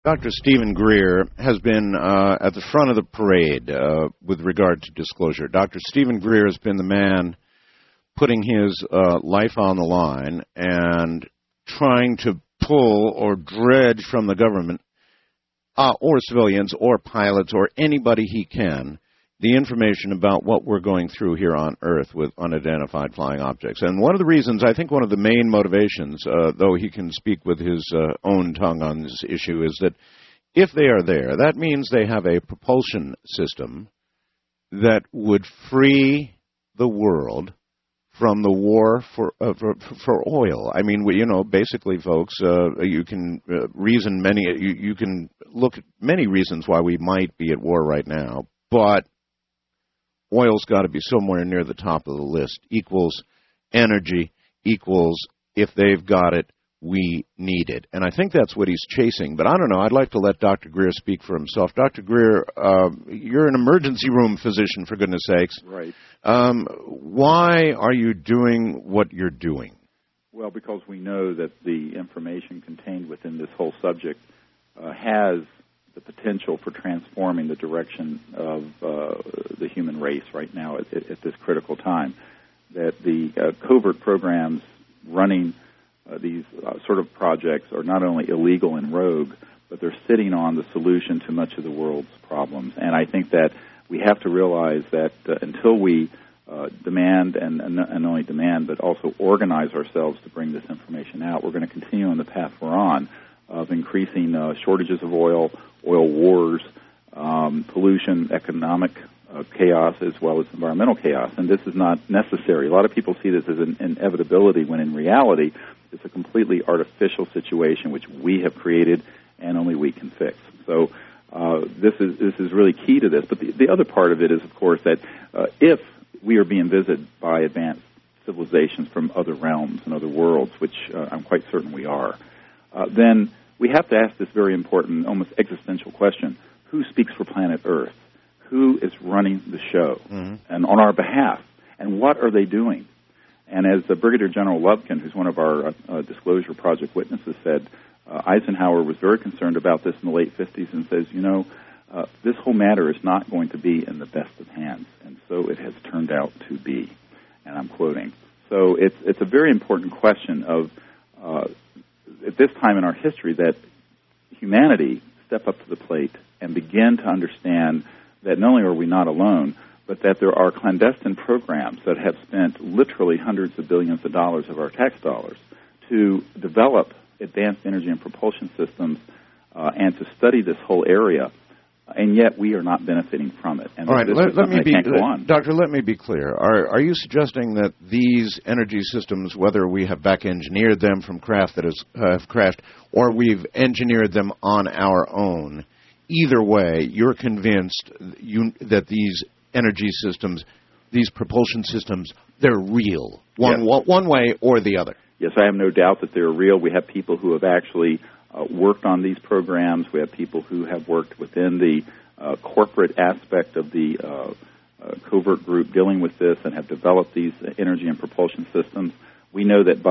Dr. Stephen Greer has been at the front of the parade with regard to disclosure. Dr. Stephen Greer has been the man putting his life on the line and trying to pull or dredge from the government or civilians or pilots or anybody he can the information about what we're going through here on Earth with unidentified flying objects. And one of the reasons, I think one of the main motivations, though he can speak with his own tongue on this issue, is that if they are there, that means they have a propulsion system that would free the world from the war for oil. I mean, basically, folks, you can reason you can look at many reasons why we might be at war right now, but oil's got to be somewhere near the top of the list. Equals energy, equals if they've got it, we need it. And I think that's what he's chasing. But I don't know. I'd like to let Dr. Greer speak for himself. Dr. Greer, you're an emergency room physician, for goodness sakes. Right. Why are you doing what you're doing? Well, because we know that the information contained within this whole subject has the potential for transforming the direction of the human race right now at this critical time. That the covert programs running these sort of projects are not only illegal and rogue, but they're sitting on the solution to much of the world's problems. And I think that we have to realize that until we demand, and not only demand, but also organize ourselves to bring this information out, we're going to continue on the path we're on of increasing shortages of oil wars, pollution, economic chaos, as well as environmental chaos. And this is not necessary. A lot of people see this as an inevitability, when in reality it's a completely artificial situation which we have created and only we can fix. So this is really key to this. But the other part of it is, of course, that if we are being visited by advanced civilizations from other realms and other worlds, which I'm quite certain we are, then we have to ask this very important, almost existential question: who speaks for planet Earth? Who is running the show, and on our behalf? And what are they doing? And as Brigadier General Lubkin, who's one of our Disclosure Project witnesses, said, Eisenhower was very concerned about this in the late 50s and says, this whole matter is not going to be in the best of hands. And so it has turned out to be. And I'm quoting. So it's a very important question of, at this time in our history, that humanity step up to the plate and begin to understand that not only are we not alone, but that there are clandestine programs that have spent literally hundreds of billions of dollars of our tax dollars to develop advanced energy and propulsion systems and to study this whole area, and yet we are not benefiting from it. And all right, let me be, Doctor, let me be clear. Are you suggesting that these energy systems, whether we have back-engineered them from craft that have crashed, or we've engineered them on our own, either way, you're convinced that these energy systems, these propulsion systems, they're real, one way or the other? Yes, I have no doubt that they're real. We have people who have actually worked on these programs. We have people who have worked within the corporate aspect of the covert group dealing with this and have developed these energy and propulsion systems. We know that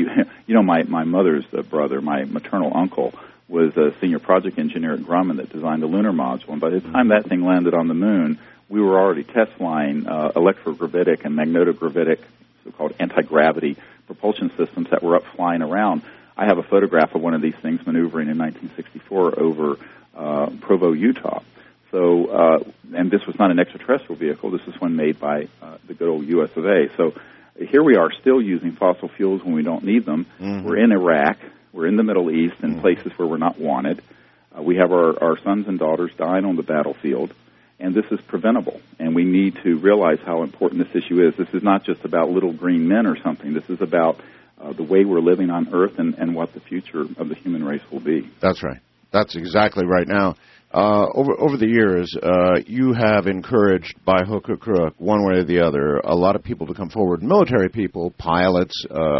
my mother's brother, my maternal uncle, was a senior project engineer at Grumman that designed the lunar module. And by the time that thing landed on the moon, we were already test flying electrogravitic and magnetogravitic, so-called anti-gravity propulsion systems that were up flying around. I have a photograph of one of these things maneuvering in 1964 over Provo, Utah. So, and this was not an extraterrestrial vehicle. This is one made by the good old U.S. of A. So here we are still using fossil fuels when we don't need them. Mm-hmm. We're in Iraq. We're in the Middle East in places where we're not wanted. We have our sons and daughters dying on the battlefield. And this is preventable, and we need to realize how important this issue is. This is not just about little green men or something. This is about the way we're living on Earth and what the future of the human race will be. That's right. That's exactly right. Now, over the years, you have encouraged, by hook or crook, one way or the other, a lot of people to come forward, military people, pilots,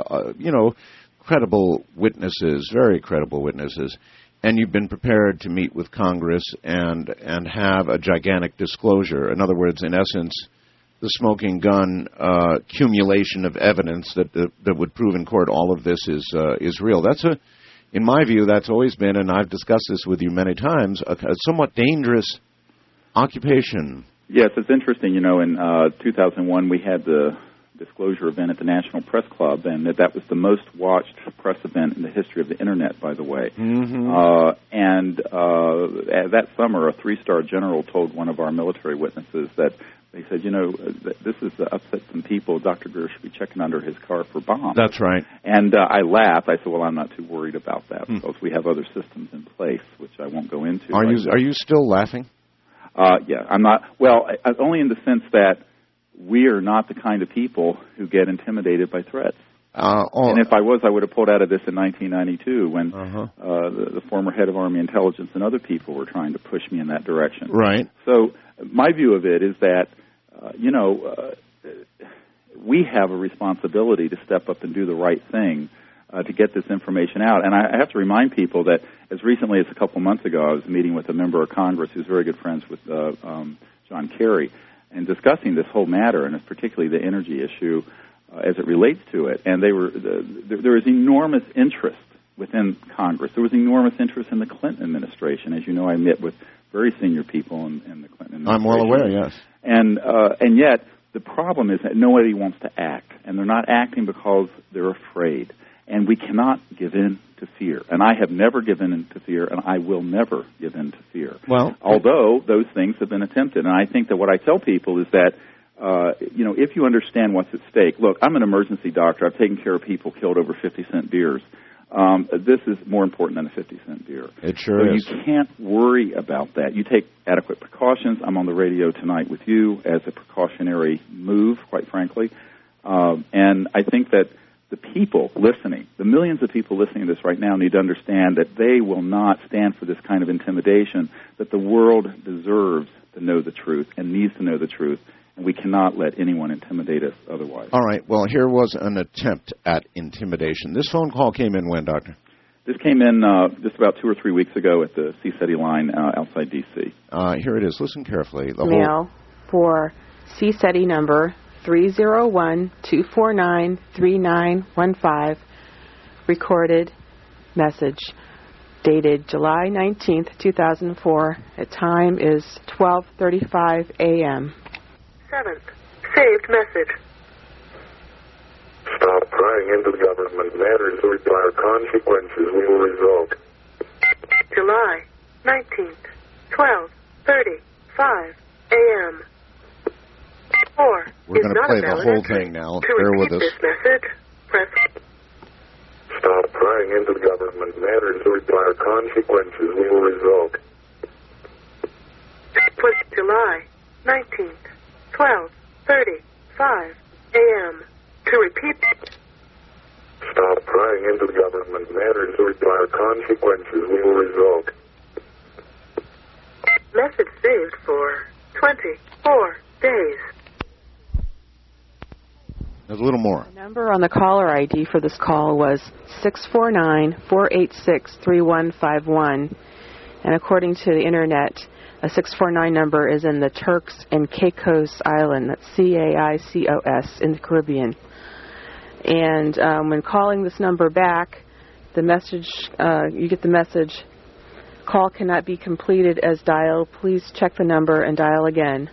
credible witnesses, very credible witnesses. And you've been prepared to meet with Congress and have a gigantic disclosure. In other words, in essence, the smoking gun accumulation of evidence that would prove in court all of this is real. in my view, that's always been, and I've discussed this with you many times, a somewhat dangerous occupation. Yes, it's interesting. You know, in 2001, we had the disclosure event at the National Press Club, and that was the most watched press event in the history of the Internet, by the way. That summer, a 3-star general told one of our military witnesses that they said, you know, this is upset some people. Dr. Greer should be checking under his car for bombs. That's right. And I laughed. I said, well, I'm not too worried about that because we have other systems in place, which I won't go into. Are you still laughing? Yeah, I'm not. Well, only in the sense that we are not the kind of people who get intimidated by threats. And if I was, I would have pulled out of this in 1992 when the former head of Army Intelligence and other people were trying to push me in that direction. Right. So my view of it is that, we have a responsibility to step up and do the right thing to get this information out. And I have to remind people that as recently as a couple months ago, I was meeting with a member of Congress who's very good friends with John Kerry and discussing this whole matter, and particularly the energy issue as it relates to it. And there was enormous interest within Congress. There was enormous interest in the Clinton administration. As you know, I met with very senior people in the Clinton administration. I'm well aware, yes. And yet the problem is that nobody wants to act, and they're not acting because they're afraid. And we cannot give in to fear. And I have never given in to fear, and I will never give in to fear. Well, although those things have been attempted. And I think that what I tell people is that, if you understand what's at stake, look, I'm an emergency doctor. I've taken care of people killed over 50-cent beers. This is more important than a 50-cent beer. It sure is. So you can't worry about that. You take adequate precautions. I'm on the radio tonight with you as a precautionary move, quite frankly. And I think that the people listening, the millions of people listening to this right now need to understand that they will not stand for this kind of intimidation, that the world deserves to know the truth and needs to know the truth, and we cannot let anyone intimidate us otherwise. All right. Well, here was an attempt at intimidation. This phone call came in when, Doctor? This came in just about 2 or 3 weeks ago at the CSETI line outside D.C. Here it is. Listen carefully. Mail for CSETI number 301-249-3915, recorded message, dated July 19th, 2004. The time is 12:35 a.m. 7th, saved message. Stop prying into government matters or dire consequences will result. July 19th, 12:35 a.m. 4 We're going to play the valid whole entry. thing now. To Bear with repeat us. this message, press. Stop prying into government matters or dire consequences will result. Was July 19th, 12:35 a.m. To repeat. Stop prying into government matters or dire consequences will result. Message saved for 24 days. There's a little more. The number on the caller ID for this call was 649-486-3151. And according to the Internet, a 649 number is in the Turks and Caicos Island. That's CAICOS in the Caribbean. And when calling this number back, the message, you get the message, call cannot be completed as dialed. Please check the number and dial again,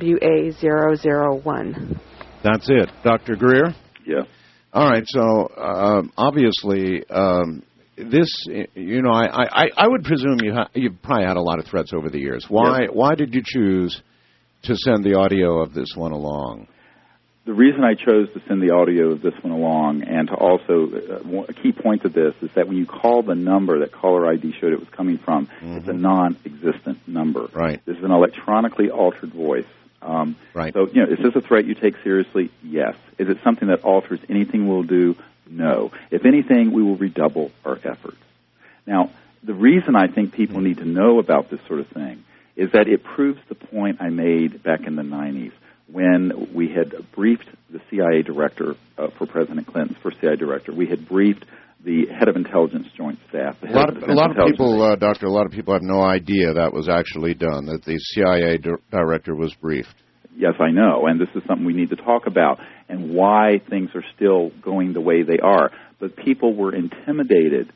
WA001. That's it. Dr. Greer? Yeah. All right, so obviously this, I would presume you've probably had a lot of threats over the years. Why did you choose to send the audio of this one along? The reason I chose to send the audio of this one along, and to also, a key point of this is that when you call the number that caller ID showed it was coming from, it's a non-existent number. Right. This is an electronically altered voice. Right. So, is this a threat you take seriously? Yes. Is it something that alters anything we'll do? No. If anything, we will redouble our efforts. Now, the reason I think people need to know about this sort of thing is that it proves the point I made back in the 90s when we had briefed the CIA director for President Clinton's first CIA director. We had briefed the head of intelligence joint staff. A lot of people, Doctor, a lot of people have no idea that was actually done, that the CIA director was briefed. Yes, I know, and this is something we need to talk about, and why things are still going the way they are. But people were intimidated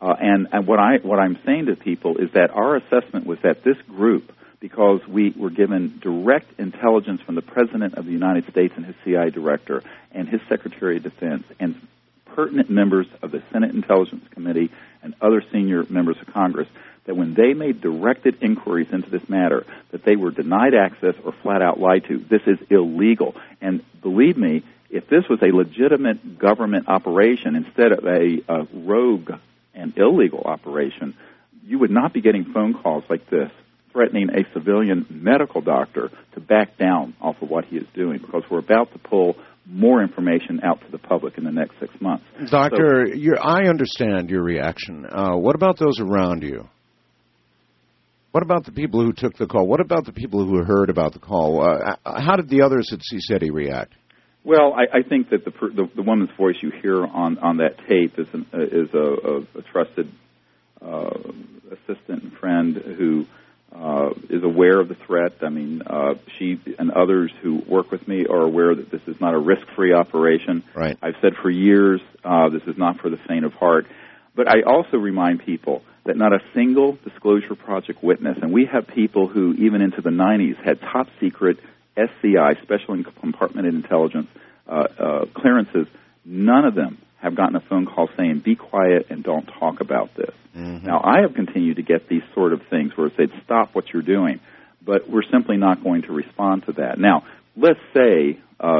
And what I'm saying to people is that our assessment was that this group, because we were given direct intelligence from the President of the United States and his CIA director and his Secretary of Defense and pertinent members of the Senate Intelligence Committee and other senior members of Congress, that when they made directed inquiries into this matter, that they were denied access or flat out lied to. This is illegal. And believe me, if this was a legitimate government operation instead of a rogue and illegal operation, you would not be getting phone calls like this threatening a civilian medical doctor to back down off of what he is doing, because we're about to pull more information out to the public in the next 6 months. Doctor, I understand your reaction. What about those around you? What about the people who took the call? What about the people who heard about the call? How did the others at CSETI react? Well, I think that the woman's voice you hear on that tape is a trusted assistant and friend who is aware of the threat. I mean, she and others who work with me are aware that this is not a risk-free operation. Right. I've said for years this is not for the faint of heart. But I also remind people that not a single Disclosure Project witness, and we have people who even into the 90s had top-secret SCI, Special and Compartmented Intelligence, clearances, none of them have gotten a phone call saying, be quiet and don't talk about this. Mm-hmm. Now, I have continued to get these sort of things where it said, stop what you're doing, but we're simply not going to respond to that. Now, let's say,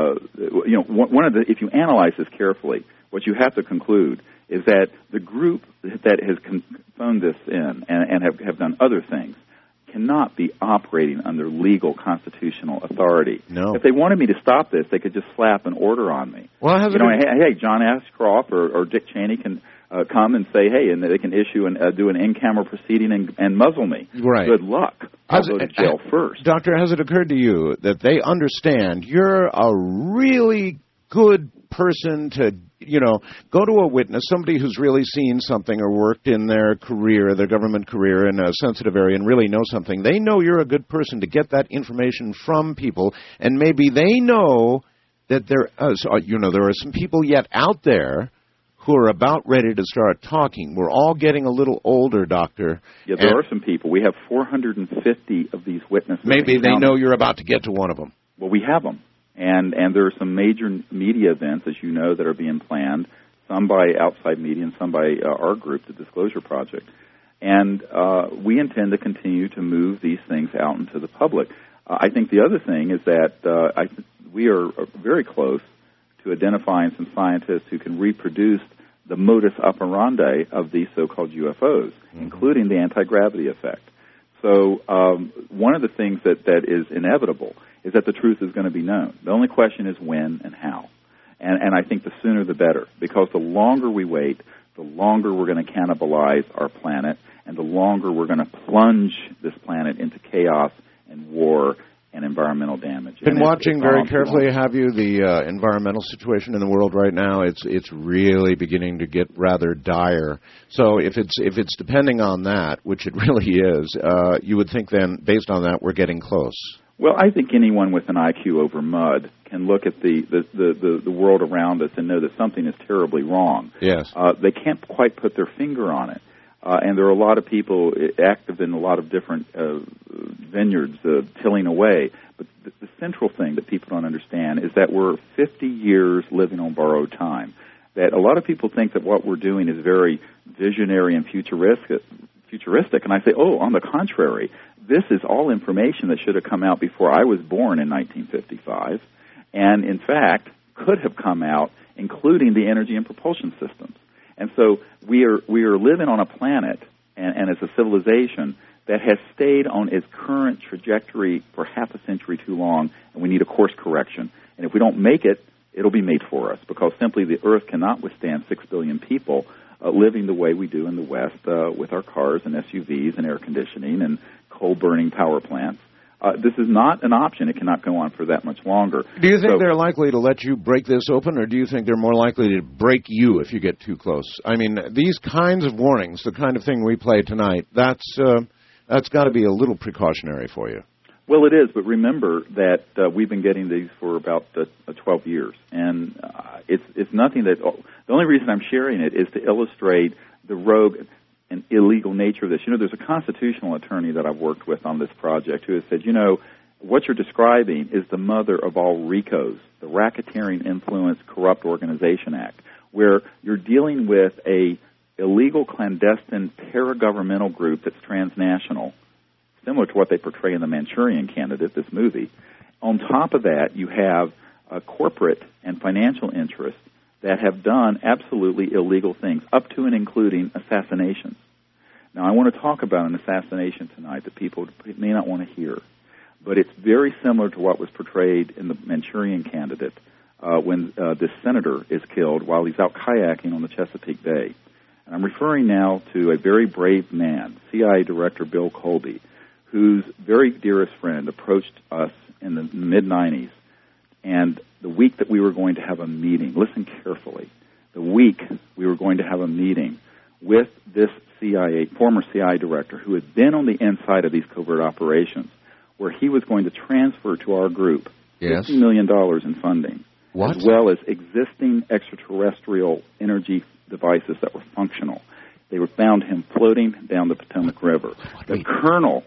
if you analyze this carefully, what you have to conclude is that the group that has phoned this in and have done other things cannot be operating under legal constitutional authority. No. If they wanted me to stop this, they could just slap an order on me. Well, hey, John Ashcroft or Dick Cheney can come and say, hey, and they can issue and do an in-camera proceeding and muzzle me. Right. Good luck. I'll go to jail first. Doctor, has it occurred to you that they understand you're a really good person to, go to a witness, somebody who's really seen something or worked in their career, their government career in a sensitive area and really know something. They know you're a good person to get that information from people, and maybe they know that there are some people yet out there who are about ready to start talking. We're all getting a little older, Doctor. Yeah, there are some people. We have 450 of these witnesses. Maybe they know you're about to get to one of them. Well, we have them. And there are some major media events, as you know, that are being planned, some by outside media and some by our group, the Disclosure Project. And we intend to continue to move these things out into the public. I think the other thing is that we are very close to identifying some scientists who can reproduce the modus operandi of these so-called UFOs, including the anti-gravity effect. So one of the things that is inevitable is that the truth is going to be known. The only question is when and how. And I think the sooner the better, because the longer we wait, the longer we're going to cannibalize our planet, and the longer we're going to plunge this planet into chaos and war and environmental damage. Been watching very carefully, have you, the environmental situation in the world right now? It's really beginning to get rather dire. So if it's depending on that, which it really is, you would think then, based on that, we're getting close. Well, I think anyone with an IQ over mud can look at the world around us and know that something is terribly wrong. Yes. They can't quite put their finger on it. And there are a lot of people active in a lot of different vineyards tilling away. But the central thing that people don't understand is that we're 50 years living on borrowed time. That a lot of people think that what we're doing is very visionary and futuristic. And I say, on the contrary, this is all information that should have come out before I was born in 1955, and in fact could have come out, including the energy and propulsion systems. And so we are living on a planet and as a civilization that has stayed on its current trajectory for half a century too long, and we need a course correction. And if we don't make it, it'll be made for us, because simply the Earth cannot withstand 6 billion people living the way we do in the West with our cars and SUVs and air conditioning and coal-burning power plants. This is not an option. It cannot go on for that much longer. Do you think they're likely to let you break this open, or do you think they're more likely to break you if you get too close? I mean, these kinds of warnings, the kind of thing we play tonight, that's got to be a little precautionary for you. Well, it is, but remember that we've been getting these for about 12 years, and it's nothing that. The only reason I'm sharing it is to illustrate the rogue and illegal nature of this. There's a constitutional attorney that I've worked with on this project who has said, what you're describing is the mother of all RICOs, the Racketeering Influence Corrupt Organization Act, where you're dealing with a illegal, clandestine, paragovernmental group that's transnational, similar to what they portray in The Manchurian Candidate, this movie. On top of that, you have corporate and financial interests that have done absolutely illegal things, up to and including assassinations. Now, I want to talk about an assassination tonight that people may not want to hear, but it's very similar to what was portrayed in The Manchurian Candidate when this senator is killed while he's out kayaking on the Chesapeake Bay. And I'm referring now to a very brave man, CIA Director Bill Colby, whose very dearest friend approached us in the mid-'90s, and the week that we were going to have a meeting, listen carefully, the week we were going to have a meeting with this former CIA director who had been on the inside of these covert operations, where he was going to transfer to our group $50 million in funding, as well as existing extraterrestrial energy devices that were functional. They found him floating down the Potomac River. The colonel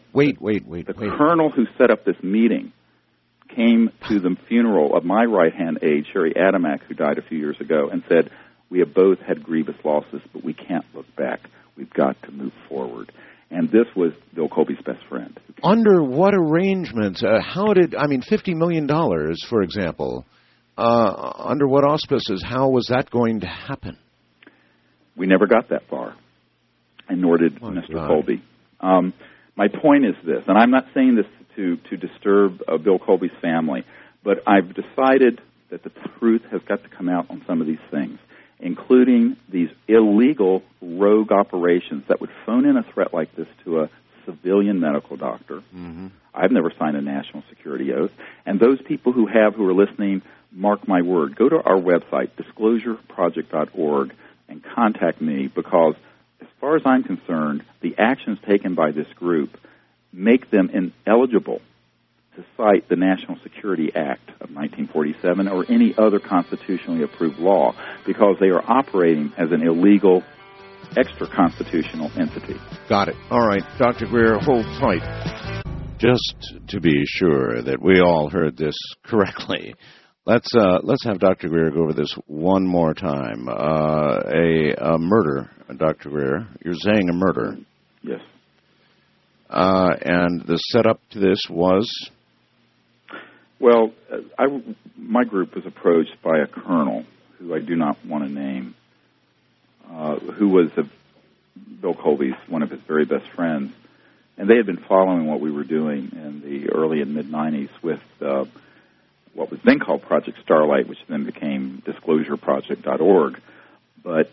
who set up this meeting came to the funeral of my right-hand aide, Sherry Adamak, who died a few years ago, and said, we have both had grievous losses, but we can't look back. We've got to move forward. And this was Bill Colby's best friend. Under what arrangements? $50 million, for example, under what auspices? How was that going to happen? We never got that far, and nor did Mr. Colby. My point is this, and I'm not saying this to disturb Bill Colby's family, but I've decided that the truth has got to come out on some of these things, including these illegal rogue operations that would phone in a threat like this to a civilian medical doctor. Mm-hmm. I've never signed a national security oath. And those people who are listening, mark my word, go to our website, disclosureproject.org, and contact me, because as far as I'm concerned, the actions taken by this group make them ineligible to cite the National Security Act of 1947 or any other constitutionally approved law, because they are operating as an illegal, extra-constitutional entity. Got it. All right, Dr. Greer, hold tight. Just to be sure that we all heard this correctly, let's have Dr. Greer go over this one more time. A murder, Dr. Greer. You're saying a murder. Yes. And the setup to this was? Well, my group was approached by a colonel who I do not want to name, who was Bill Colby's, one of his very best friends, and they had been following what we were doing in the early and mid-'90s with what was then called Project Starlight, which then became DisclosureProject.org. But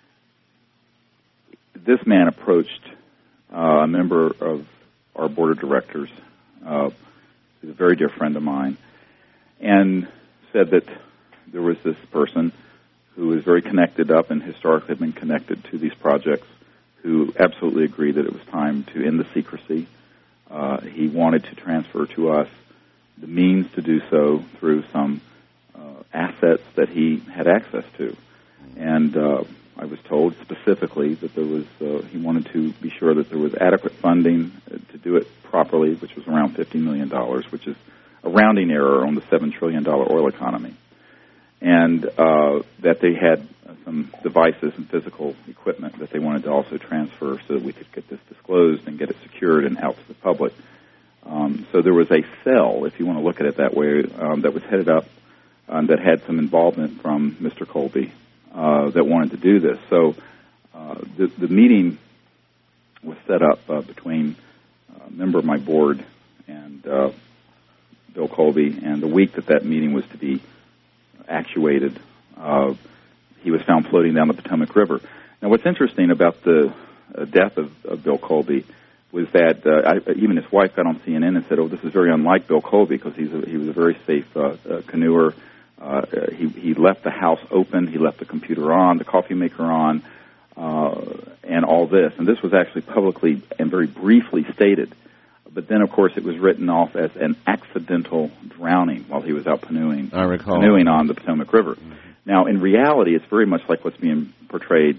this man approached a member of our board of directors, who's a very dear friend of mine, and said that there was this person who was very connected up and historically had been connected to these projects, who absolutely agreed that it was time to end the secrecy. He wanted to transfer to us the means to do so through some assets that he had access to. And I was told specifically that there was, he wanted to be sure that there was adequate funding to do it properly, which was around $50 million, which is a rounding error on the $7 trillion oil economy. And that they had some devices and physical equipment that they wanted to also transfer so that we could get this disclosed and get it secured and out to the public. So there was a cell, if you want to look at it that way, that was headed up that had some involvement from Mr. Colby that wanted to do this. So the meeting was set up between a member of my board and Bill Colby, and the week that meeting was to be actuated, he was found floating down the Potomac River. Now, what's interesting about the death of Bill Colby was that even his wife got on CNN and said, "Oh, this is very unlike Bill Colby, because he was a very safe canoeer. He left the house open, he left the computer on, the coffee maker on, and all this." And this was actually publicly and very briefly stated. But then, of course, it was written off as an accidental drowning while he was out canoeing on the Potomac River. Mm-hmm. Now, in reality, it's very much like what's being portrayed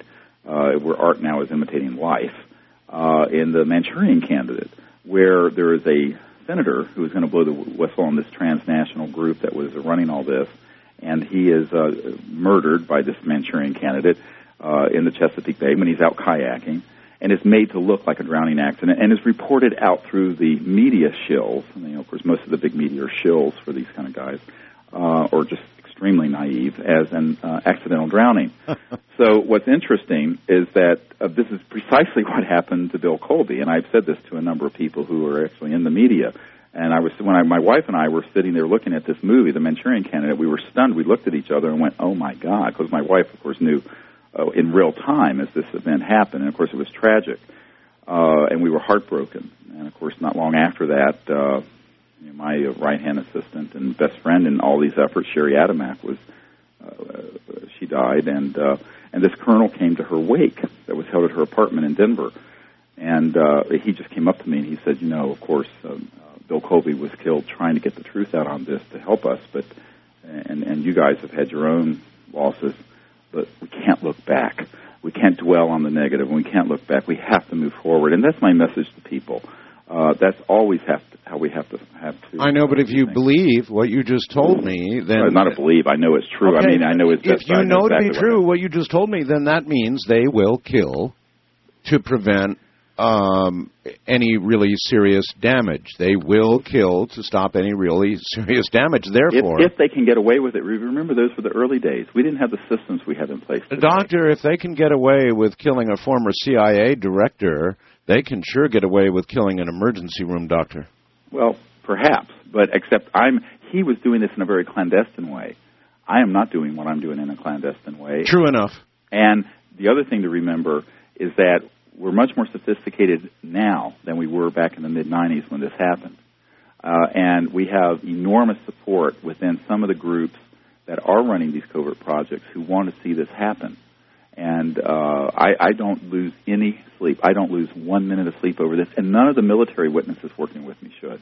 where art now is imitating life, in the Manchurian Candidate, where there is a senator who is going to blow the whistle on this transnational group that was running all this, and he is murdered by this Manchurian Candidate in the Chesapeake Bay when he's out kayaking, and is made to look like a drowning accident, and is reported out through the media shills. I mean, of course, most of the big media are shills for these kind of guys, or just extremely naive, as an accidental drowning. So what's interesting is that this is precisely what happened to Bill Colby, and I've said this to a number of people who are actually in the media. And my wife and I were sitting there looking at this movie, The Manchurian Candidate, we were stunned. We looked at each other and went, "Oh my God!" Because my wife, of course, knew in real time as this event happened, and of course it was tragic, and we were heartbroken. And of course, not long after that, my right-hand assistant and best friend in all these efforts, Sherry Adamak, she died, and this colonel came to her wake that was held at her apartment in Denver, and he just came up to me and he said, of course, Bill Colby was killed trying to get the truth out on this to help us, but and you guys have had your own losses, but we can't look back. We can't dwell on the negative, and we can't look back. We have to move forward, and that's my message to people. That's always how we have to. I know, but if you believe what you just told me, then not a believe. I know it's true. Okay. I mean, I know it's. If you know to be true what you just told me, then that means they will kill to prevent any really serious damage. They will kill to stop any really serious damage. Therefore, if they can get away with it, remember those were the early days. We didn't have the systems we have in place today. Doctor, if they can get away with killing a former CIA director, they can sure get away with killing an emergency room doctor. Well, perhaps, but except he was doing this in a very clandestine way. I am not doing what I'm doing in a clandestine way. True enough. And the other thing to remember is that we're much more sophisticated now than we were back in the mid-'90s when this happened. And we have enormous support within some of the groups that are running these covert projects who want to see this happen. And I don't lose any sleep. I don't lose 1 minute of sleep over this, and none of the military witnesses working with me should.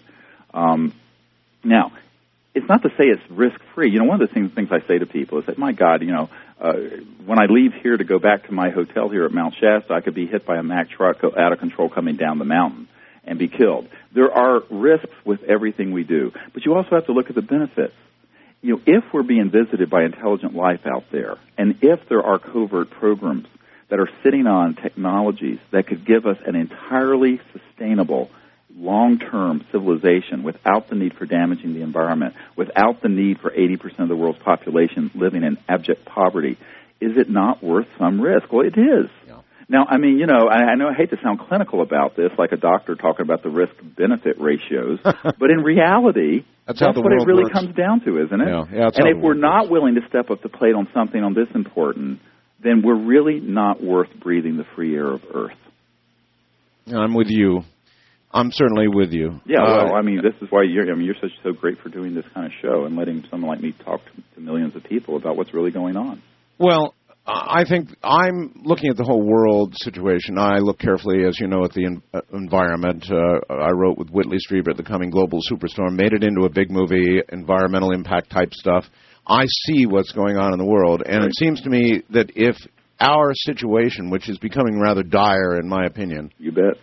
Now, it's not to say it's risk-free. One of the things I say to people is that, my God, when I leave here to go back to my hotel here at Mount Shasta, I could be hit by a Mack truck out of control coming down the mountain and be killed. There are risks with everything we do, but you also have to look at the benefits. If we're being visited by intelligent life out there, and if there are covert programs that are sitting on technologies that could give us an entirely sustainable, long-term civilization without the need for damaging the environment, without the need for 80% of the world's population living in abject poverty, is it not worth some risk? Well, it is. Yeah. Now, I mean, I know I hate to sound clinical about this, like a doctor talking about the risk-benefit ratios, but in reality, that's what it really comes down to, isn't it? Yeah, and if we're not willing to step up to plate on something on this important, then we're really not worth breathing the free air of Earth. I'm with you. I'm certainly with you. Yeah, well, I mean, this is why you're so great for doing this kind of show and letting someone like me talk to millions of people about what's really going on. Well, I think I'm looking at the whole world situation. I look carefully, as you know, at the environment. I wrote with Whitley Strieber at the coming global superstorm, made it into a big movie, environmental impact type stuff. I see what's going on in the world, and It seems to me that if our situation, which is becoming rather dire in my opinion, you bet,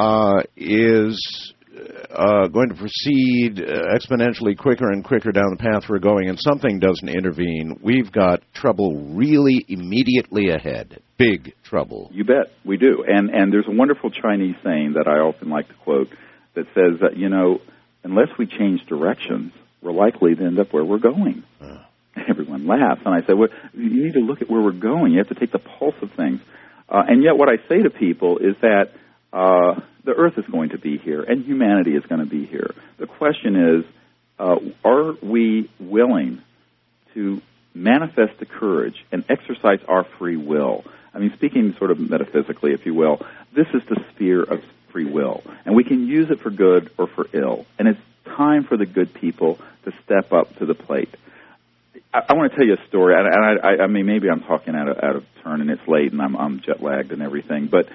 is going to proceed exponentially quicker and quicker down the path we're going, and something doesn't intervene, we've got trouble really immediately ahead. Big trouble. You bet, we do. And there's a wonderful Chinese saying that I often like to quote that says that, unless we change directions, we're likely to end up where we're going. Everyone laughs, and I say, well, you need to look at where we're going. You have to take the pulse of things. And yet what I say to people is that the Earth is going to be here, and humanity is going to be here. The question is, are we willing to manifest the courage and exercise our free will? I mean, speaking sort of metaphysically, if you will, this is the sphere of free will, and we can use it for good or for ill. And it's time for the good people to step up to the plate. I want to tell you a story, and I mean, maybe I'm talking out of turn, and it's late, and I'm jet lagged and everything, but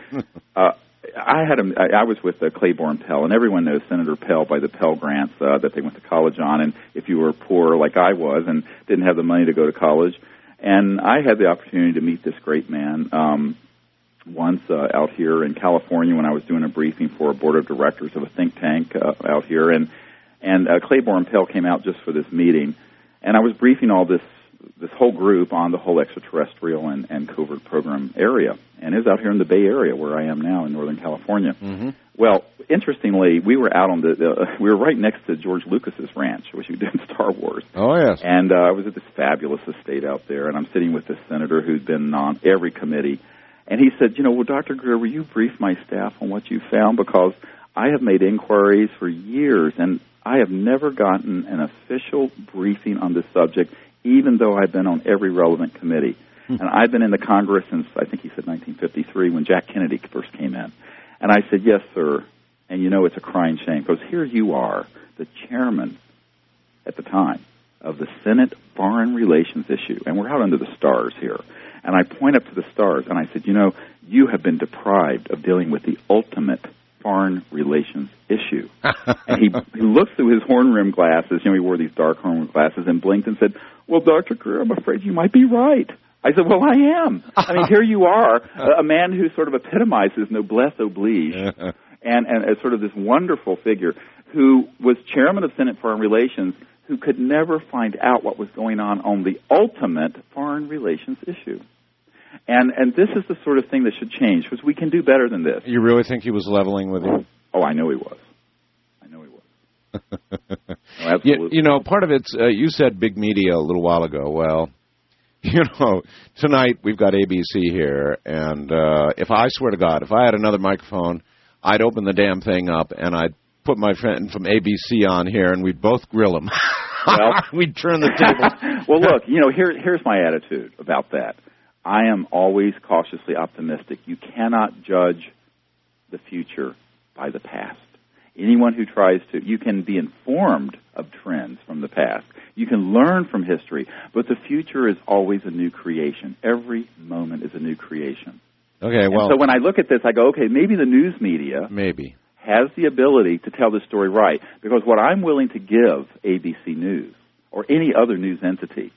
I was with Claiborne Pell, and everyone knows Senator Pell by the Pell Grants that they went to college on, and if you were poor like I was and didn't have the money to go to college, and I had the opportunity to meet this great man, once out here in California when I was doing a briefing for a board of directors of a think tank out here, and Claiborne Pell came out just for this meeting, and I was briefing all this whole group on the whole extraterrestrial and covert program area, and it was out here in the Bay Area where I am now in Northern California. Mm-hmm. Well, interestingly, we were out on we were right next to George Lucas's ranch, which he did in Star Wars. Oh, yes. And I was at this fabulous estate out there, and I'm sitting with this senator who'd been on every committee, and he said, well, Dr. Greer, will you brief my staff on what you found? Because I have made inquiries for years, and I have never gotten an official briefing on this subject, even though I've been on every relevant committee. And I've been in the Congress since, I think he said 1953, when Jack Kennedy first came in. And I said, yes, sir. And it's a crying shame, because here you are, the chairman at the time of the Senate Foreign Relations issue, and we're out under the stars here. And I point up to the stars, and I said, you have been deprived of dealing with the ultimate foreign relations issue. And he looked through his horn-rimmed glasses, he wore these dark horn-rimmed glasses, and blinked and said, well, Dr. Greer, I'm afraid you might be right. I said, well, I am. I mean, here you are, a man who sort of epitomizes noblesse oblige, and sort of this wonderful figure who was chairman of Senate Foreign Relations, who could never find out what was going on the ultimate foreign relations issue. And this is the sort of thing that should change, because we can do better than this. You really think he was leveling with you? Oh, I know he was. No, absolutely. Part of it's, you said big media a little while ago. Well, tonight we've got ABC here, and if I swear to God, if I had another microphone, I'd open the damn thing up, and I'd put my friend from ABC on here, and we'd both grill him. Well, we'd turn the table. Well, look, here's my attitude about that. I am always cautiously optimistic. You cannot judge the future by the past. Anyone who tries to, you can be informed of trends from the past. You can learn from history, but the future is always a new creation. Every moment is a new creation. Okay, well. And so when I look at this, I go, okay, maybe the news media has the ability to tell the story right, because what I'm willing to give ABC News or any other news entity,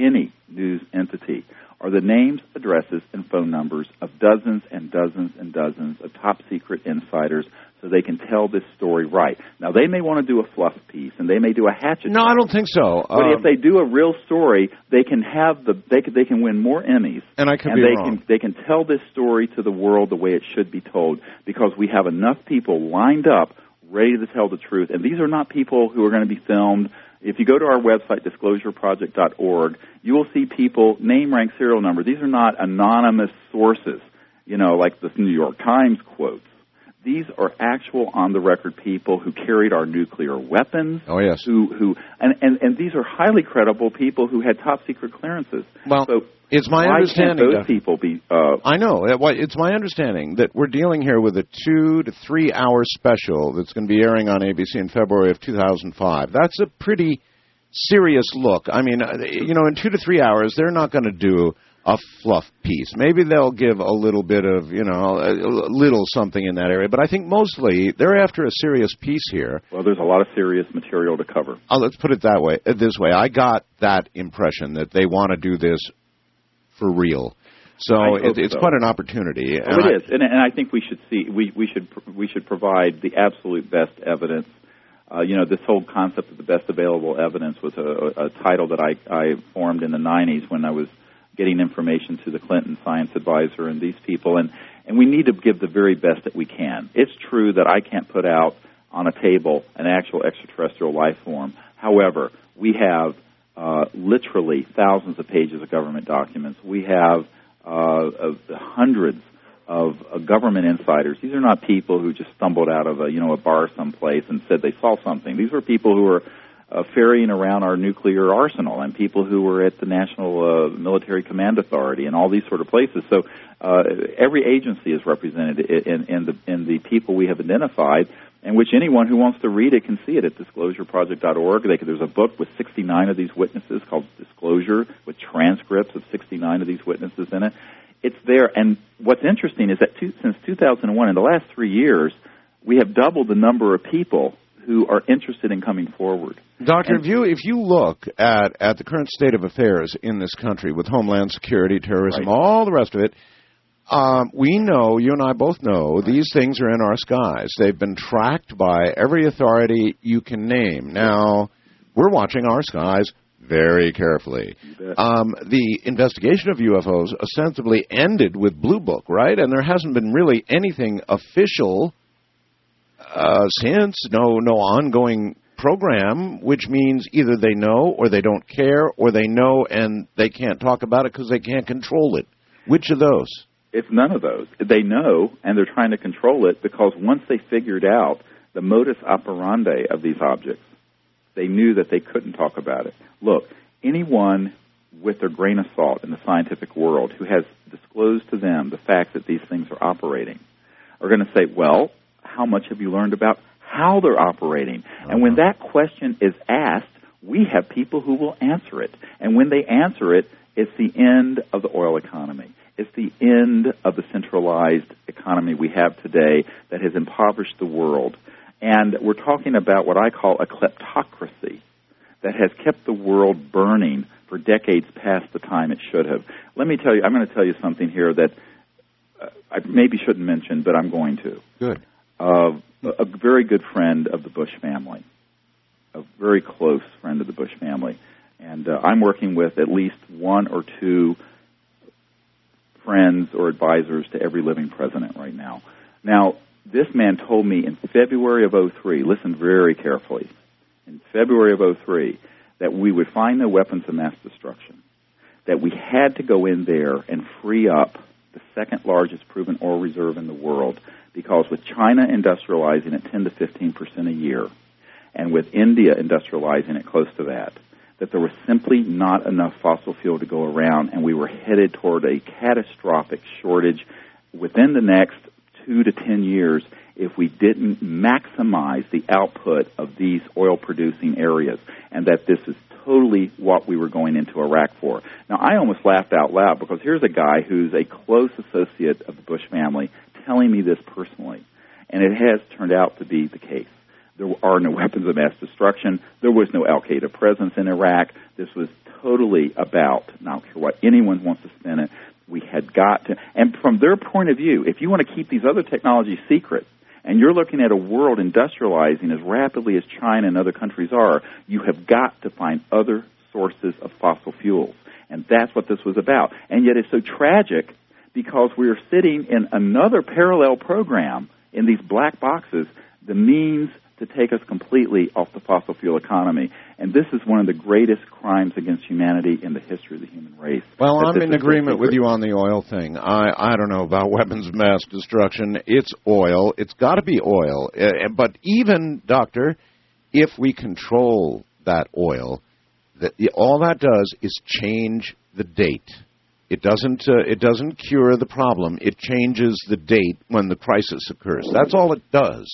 are the names, addresses, and phone numbers of dozens and dozens and dozens of top-secret insiders so they can tell this story right. Now, they may want to do a fluff piece, and they may do a hatchet. No, I don't think so. But if they do a real story, they can have they can win more Emmys. And I could be wrong. They can tell this story to the world the way it should be told, because we have enough people lined up ready to tell the truth. And these are not people who are going to be filmed. If you go to our website, disclosureproject.org, you will see people, name, rank, serial number. These are not anonymous sources, like the New York Times quotes. These are actual on-the-record people who carried our nuclear weapons. Oh, yes. And these are highly credible people who had top-secret clearances. Well, so it's my why understanding can't those people be... I know. It's my understanding that we're dealing here with a 2 to 3 hour special that's going to be airing on ABC in February of 2005. That's a pretty serious look. I mean, in 2 to 3 hours, they're not going to do a fluff piece. Maybe they'll give a little bit of, a little something in that area. But I think mostly they're after a serious piece here. Well, there's a lot of serious material to cover. Let's put it this way. I got that impression that they want to do this for real. So it's quite an opportunity. Well, it is, and I think we should provide the absolute best evidence. This whole concept of the best available evidence was a title that I formed in the 90s when I was getting information to the Clinton Science Advisor and these people, and we need to give the very best that we can. It's true that I can't put out on a table an actual extraterrestrial life form. However, we have literally thousands of pages of government documents. We have hundreds of government insiders. These are not people who just stumbled out of a bar someplace and said they saw something. These are people who are ferrying around our nuclear arsenal, and people who were at the National Military Command Authority and all these sort of places. So every agency is represented in the people we have identified, and which anyone who wants to read it can see it at disclosureproject.org. There's a book with 69 of these witnesses called Disclosure, with transcripts of 69 of these witnesses in it. It's there, and what's interesting is that since 2001, in the last 3 years, we have doubled the number of people who are interested in coming forward. Doctor, if you look at the current state of affairs in this country with Homeland Security, terrorism, all the rest of it, We know, you and I both know, these things are in our skies. They've been tracked by every authority you can name. Now, we're watching our skies very carefully. The investigation of UFOs ostensibly ended with Blue Book, right? And there hasn't been really anything official since, no ongoing program, which means either they know or they don't care, or they know and they can't talk about it because they can't control it. Which of those? It's none of those. They know, and they're trying to control it because once they figured out the modus operandi of these objects, they knew that they couldn't talk about it. Look, anyone with their grain of salt in the scientific world who has disclosed to them the fact that these things are operating are going to say, well, how much have you learned about how they're operating? And when that question is asked, we have people who will answer it. And when they answer it, it's the end of the oil economy. It's the end of the centralized economy we have today that has impoverished the world. And we're talking about what I call a kleptocracy that has kept the world burning for decades past the time it should have. Let me tell you, I'm going to tell you something here that I maybe shouldn't mention, but I'm going to. Good. A very good friend of the Bush family, a very close friend of the Bush family. And I'm working with at least one or two friends or advisors to every living president right now. Now, this man told me in February of 2003, listen very carefully, in February of 2003, that we would find no weapons of mass destruction, that we had to go in there and free up the second largest proven oil reserve in the world, because with China industrializing at 10 to 15% a year, and with India industrializing at close to that there was simply not enough fossil fuel to go around, and we were headed toward a catastrophic shortage within the next 2 to 10 years if we didn't maximize the output of these oil-producing areas, and that this is totally what we were going into Iraq for. Now, I almost laughed out loud because here's a guy who's a close associate of the Bush family telling me this personally, and it has turned out to be the case. There are no weapons of mass destruction. There was no al-Qaeda presence in Iraq. This was totally about, not care what anyone wants to spin it, we had got to, and from their point of view, if you want to keep these other technologies secret, and you're looking at a world industrializing as rapidly as China and other countries are, you have got to find other sources of fossil fuels. And that's what this was about. And yet it's so tragic because we are sitting in another parallel program in these black boxes, the means to take us completely off the fossil fuel economy. And this is one of the greatest crimes against humanity in the history of the human race. Well, I'm in agreement with you on the oil thing. I don't know about weapons of mass destruction. It's oil. It's got to be oil. But even, Doctor, if we control that oil, all that does is change the date. It doesn't cure the problem. It changes the date when the crisis occurs. That's all it does.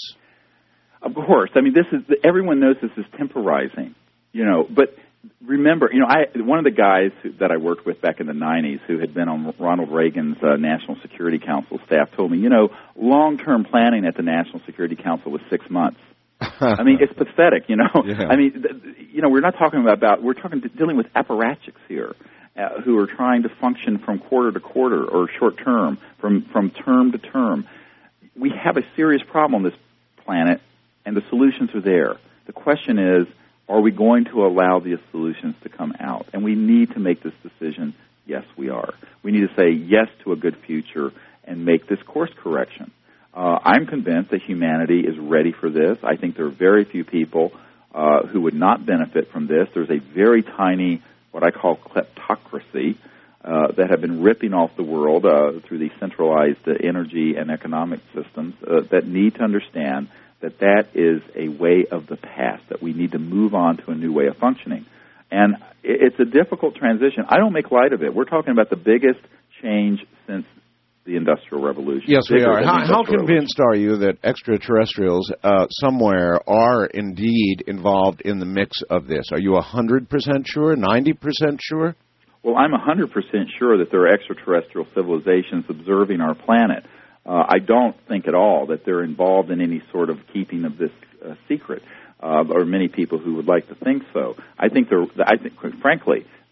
Of course. I mean, everyone knows this is temporizing, but remember, one of the guys that I worked with back in the 90s who had been on Ronald Reagan's National Security Council staff told me, long-term planning at the National Security Council was 6 months. I mean, it's pathetic, Yeah. I mean, we're not talking we're dealing with apparatchiks here who are trying to function from quarter to quarter or short term, from term to term. We have a serious problem on this planet, and the solutions are there. The question is, are we going to allow these solutions to come out? And we need to make this decision. Yes, we are. We need to say yes to a good future and make this course correction. I'm convinced that humanity is ready for this. I think there are very few people who would not benefit from this. There's a very tiny, what I call kleptocracy, that have been ripping off the world through these centralized energy and economic systems that need to understand that is a way of the past, that we need to move on to a new way of functioning. And it's a difficult transition. I don't make light of it. We're talking about the biggest change since the Industrial Revolution. Yes, we are. How convinced are you that extraterrestrials somewhere are indeed involved in the mix of this? Are you 100% sure, 90% sure? Well, I'm 100% sure that there are extraterrestrial civilizations observing our planet. I don't think at all that they're involved in any sort of keeping of this secret, or many people who would like to think so. I think, frankly,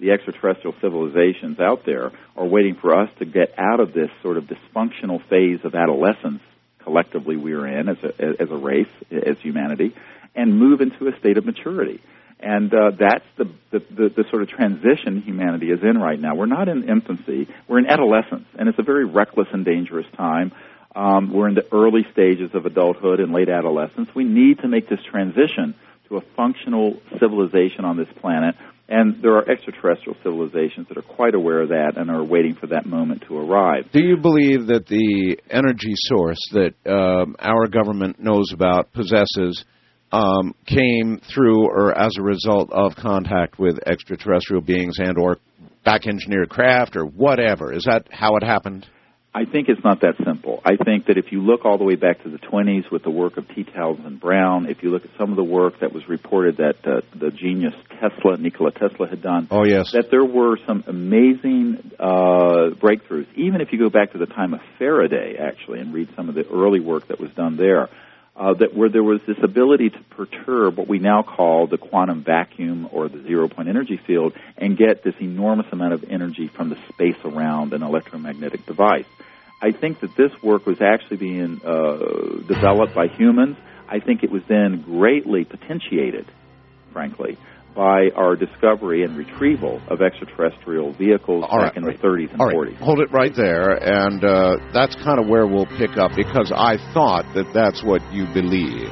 the extraterrestrial civilizations out there are waiting for us to get out of this sort of dysfunctional phase of adolescence collectively we're in as a race, as humanity, and move into a state of maturity. And that's the sort of transition humanity is in right now. We're not in infancy. We're in adolescence, and it's a very reckless and dangerous time. We're in the early stages of adulthood and late adolescence. We need to make this transition to a functional civilization on this planet, and there are extraterrestrial civilizations that are quite aware of that and are waiting for that moment to arrive. Do you believe that the energy source that our government knows about, possesses, came through or as a result of contact with extraterrestrial beings and or back-engineered craft or whatever? Is that how it happened? I think it's not that simple. I think that if you look all the way back to the 20s with the work of T. Townsend Brown, if you look at some of the work that was reported that the genius Nikola Tesla had done, oh, yes, that there were some amazing breakthroughs. Even if you go back to the time of Faraday, actually, and read some of the early work that was done there, where there was this ability to perturb what we now call the quantum vacuum or the zero-point energy field and get this enormous amount of energy from the space around an electromagnetic device. I think that this work was actually being developed by humans. I think it was then greatly potentiated, frankly, by our discovery and retrieval of extraterrestrial vehicles back in the 30s and 40s. Hold it right there, and that's kind of where we'll pick up, because I thought that that's what you believed.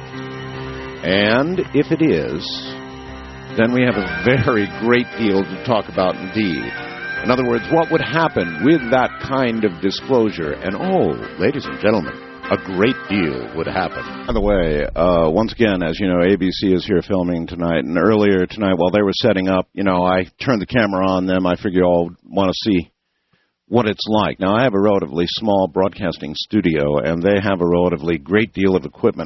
And if it is, then we have a very great deal to talk about indeed. In other words, what would happen with that kind of disclosure? And, ladies and gentlemen, a great deal would happen. By the way, once again, as you know, ABC is here filming tonight. And earlier tonight, while they were setting up, I turned the camera on them. I figure you all want to see what it's like. Now, I have a relatively small broadcasting studio, and they have a relatively great deal of equipment.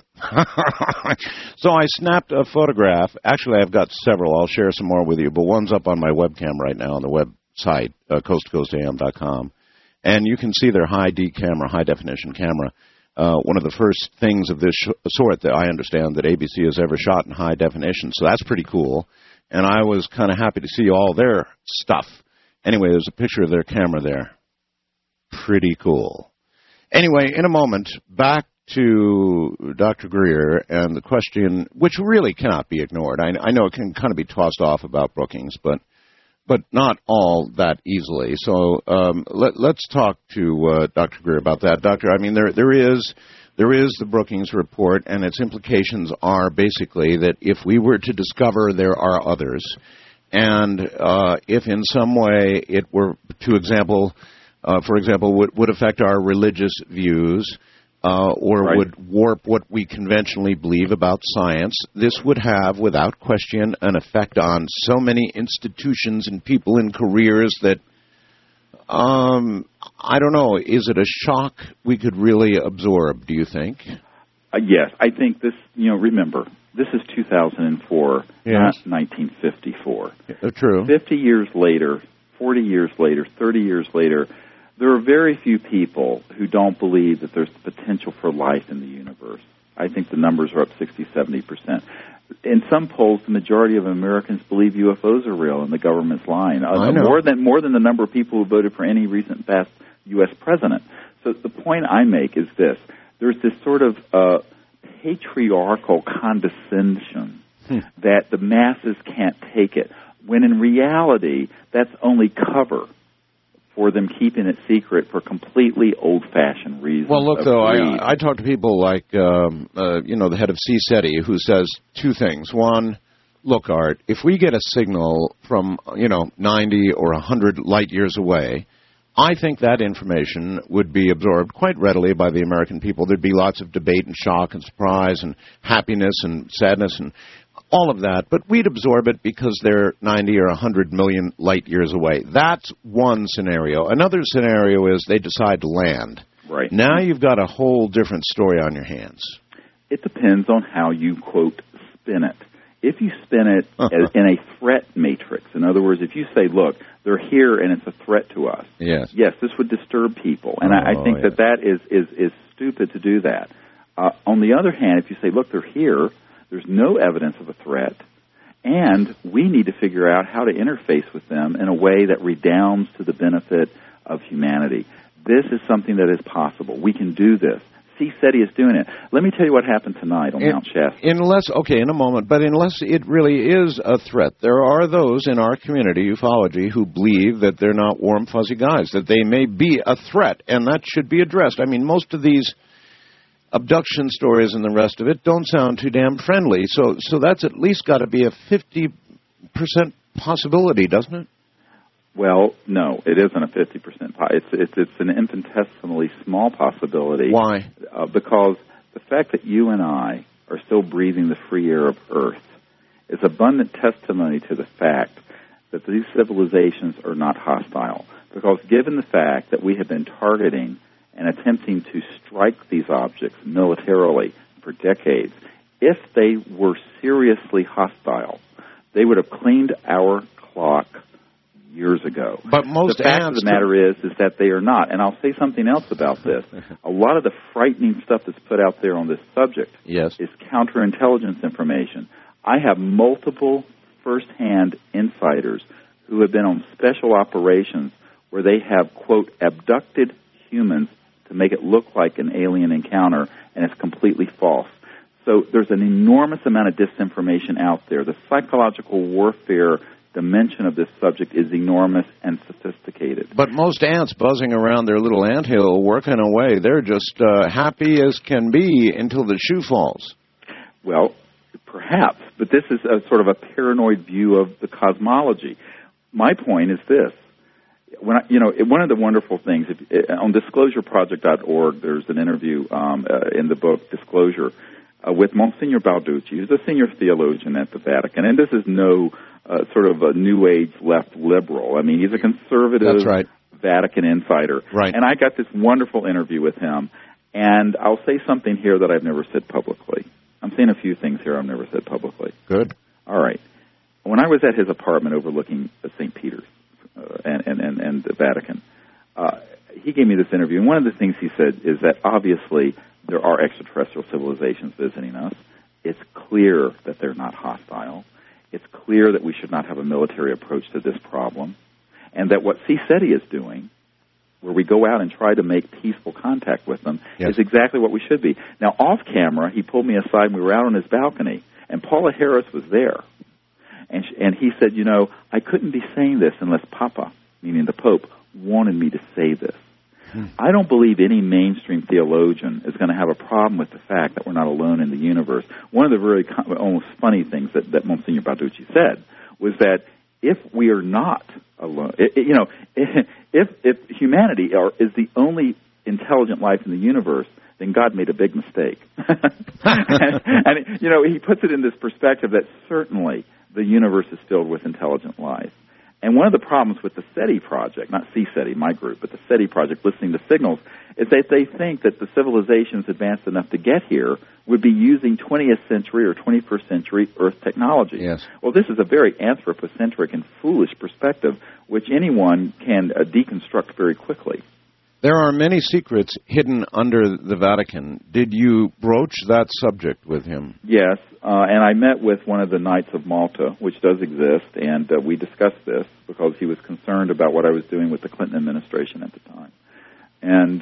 So I snapped a photograph. Actually, I've got several. I'll share some more with you, but one's up on my webcam right now on the website, coasttocoastam.com. And you can see their high-definition camera. One of the first things of this sort that I understand that ABC has ever shot in high definition. So that's pretty cool. And I was kind of happy to see all their stuff. Anyway, there's a picture of their camera there. Pretty cool. Anyway, in a moment, back to Dr. Greer and the question, which really cannot be ignored. I know it can kind of be tossed off about Brookings, but not all that easily. So let's talk to Dr. Greer about that. Doctor, I mean, there is the Brookings report, and its implications are basically that if we were to discover there are others, and if in some way it were, for example, would affect our religious views, or right, would warp what we conventionally believe about science, this would have, without question, an effect on so many institutions and people in careers that, I don't know, is it a shock we could really absorb, do you think? Yes, I think this, remember, this is 2004, yes, not 1954. True. 50 years later, 40 years later, 30 years later, there are very few people who don't believe that there's the potential for life in the universe. I think the numbers are up 60-70%. In some polls, the majority of Americans believe UFOs are real and the government's lying. More than the number of people who voted for any recent past U.S. president. So the point I make is this. There's this sort of patriarchal condescension that the masses can't take it, when in reality, that's only cover for them keeping it secret for completely old-fashioned reasons. Well, look, though, I talk to people like, the head of CSETI, who says two things. One, look, Art, if we get a signal from, 90 or 100 light years away, I think that information would be absorbed quite readily by the American people. There'd be lots of debate and shock and surprise and happiness and sadness and all of that, but we'd absorb it because they're 90 or 100 million light years away. That's one scenario. Another scenario is they decide to land. Right. Now you've got a whole different story on your hands. It depends on how you, quote, spin it. If you spin it in a threat matrix, in other words, if you say, look, they're here and it's a threat to us, yes, this would disturb people. And I think that is stupid to do that. On the other hand, if you say, look, they're here, there's no evidence of a threat, And we need to figure out how to interface with them in a way that redounds to the benefit of humanity. This is something that is possible. We can do this. C. SETI is doing it. Let me tell you what happened tonight on Mount Shasta. In a moment, but unless it really is a threat, there are those in our community, ufology, who believe that they're not warm, fuzzy guys, that they may be a threat, and that should be addressed. I mean, most of these abduction stories and the rest of it don't sound too damn friendly, so that's at least got to be a 50% possibility, doesn't it? Well, no, it isn't a 50%. It's an infinitesimally small possibility. Why? Because the fact that you and I are still breathing the free air of Earth is abundant testimony to the fact that these civilizations are not hostile. Because given the fact that we have been targeting and attempting to strike these objects militarily for decades, if they were seriously hostile, they would have cleaned our clock years ago. But most the fact of the matter is that they are not. And I'll say something else about this. A lot of the frightening stuff that's put out there on this subject is counterintelligence information. I have multiple first-hand insiders who have been on special operations where they have, quote, abducted humans to make it look like an alien encounter, and it's completely false. So there's an enormous amount of disinformation out there. The psychological warfare dimension of this subject is enormous and sophisticated. But most ants buzzing around their little anthill working away, they're just happy as can be until the shoe falls. Well, perhaps, but this is a sort of a paranoid view of the cosmology. My point is this. One of the wonderful things, on disclosureproject.org, there's an interview in the book Disclosure with Monsignor Balducci, who's a senior theologian at the Vatican, and this is no sort of a New Age left liberal. I mean, he's a conservative Vatican insider. Right. And I got this wonderful interview with him, and I'll say something here that I've never said publicly. I'm saying a few things here I've never said publicly. Good. All right. When I was at his apartment overlooking St. Peter's and the Vatican, he gave me this interview, and one of the things he said is that obviously there are extraterrestrial civilizations visiting us. It's clear that they're not hostile. It's clear that we should not have a military approach to this problem, and that what C. SETI is doing, where we go out and try to make peaceful contact with them, is exactly what we should be. Now, off camera, he pulled me aside, and we were out on his balcony, and Paula Harris was there. And he said, I couldn't be saying this unless Papa, meaning the Pope, wanted me to say this. I don't believe any mainstream theologian is going to have a problem with the fact that we're not alone in the universe. One of the very almost funny things that Monsignor Balducci said was that if we are not alone, if humanity is the only intelligent life in the universe, then God made a big mistake. and he puts it in this perspective that certainly the universe is filled with intelligent life. And one of the problems with the SETI project, not C. SETI, my group, but the SETI project, listening to signals, is that they think that the civilizations advanced enough to get here would be using 20th century or 21st century Earth technology. Yes. Well, this is a very anthropocentric and foolish perspective, which anyone can deconstruct very quickly. There are many secrets hidden under the Vatican. Did you broach that subject with him? Yes, and I met with one of the Knights of Malta, which does exist, and we discussed this because he was concerned about what I was doing with the Clinton administration at the time. And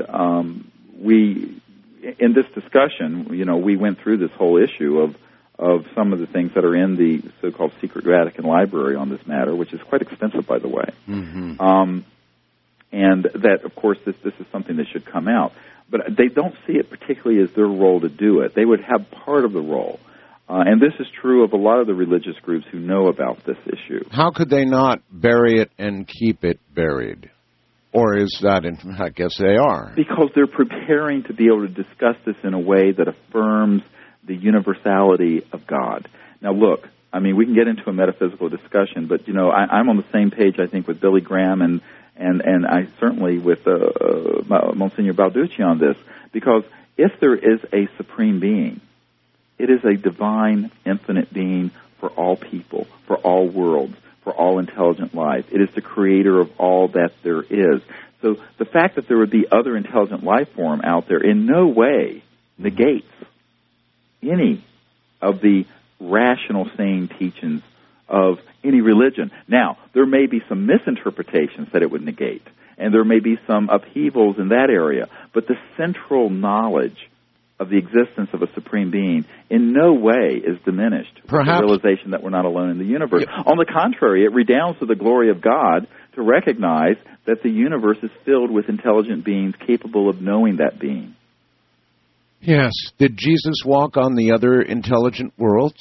in this discussion, we went through this whole issue of some of the things that are in the so-called secret Vatican library on this matter, which is quite extensive, by the way. Mm-hmm. And that, of course, this is something that should come out. But they don't see it particularly as their role to do it. They would have part of the role. And this is true of a lot of the religious groups who know about this issue. How could they not bury it and keep it buried? Or is that, I guess they are. Because they're preparing to be able to discuss this in a way that affirms the universality of God. Now, look, I mean, we can get into a metaphysical discussion, but, I'm on the same page, I think, with Billy Graham and I certainly with Monsignor Balducci on this, because if there is a supreme being, it is a divine, infinite being for all people, for all worlds, for all intelligent life. It is the creator of all that there is. So the fact that there would be other intelligent life form out there in no way negates any of the rational, sane teachings of any religion. Now, there may be some misinterpretations that it would negate, and there may be some upheavals in that area, but the central knowledge of the existence of a supreme being in no way is diminished. Perhaps. The realization that we're not alone in the universe. Yeah. On the contrary, it redounds to the glory of God to recognize that the universe is filled with intelligent beings capable of knowing that being. Yes. Did Jesus walk on the other intelligent worlds?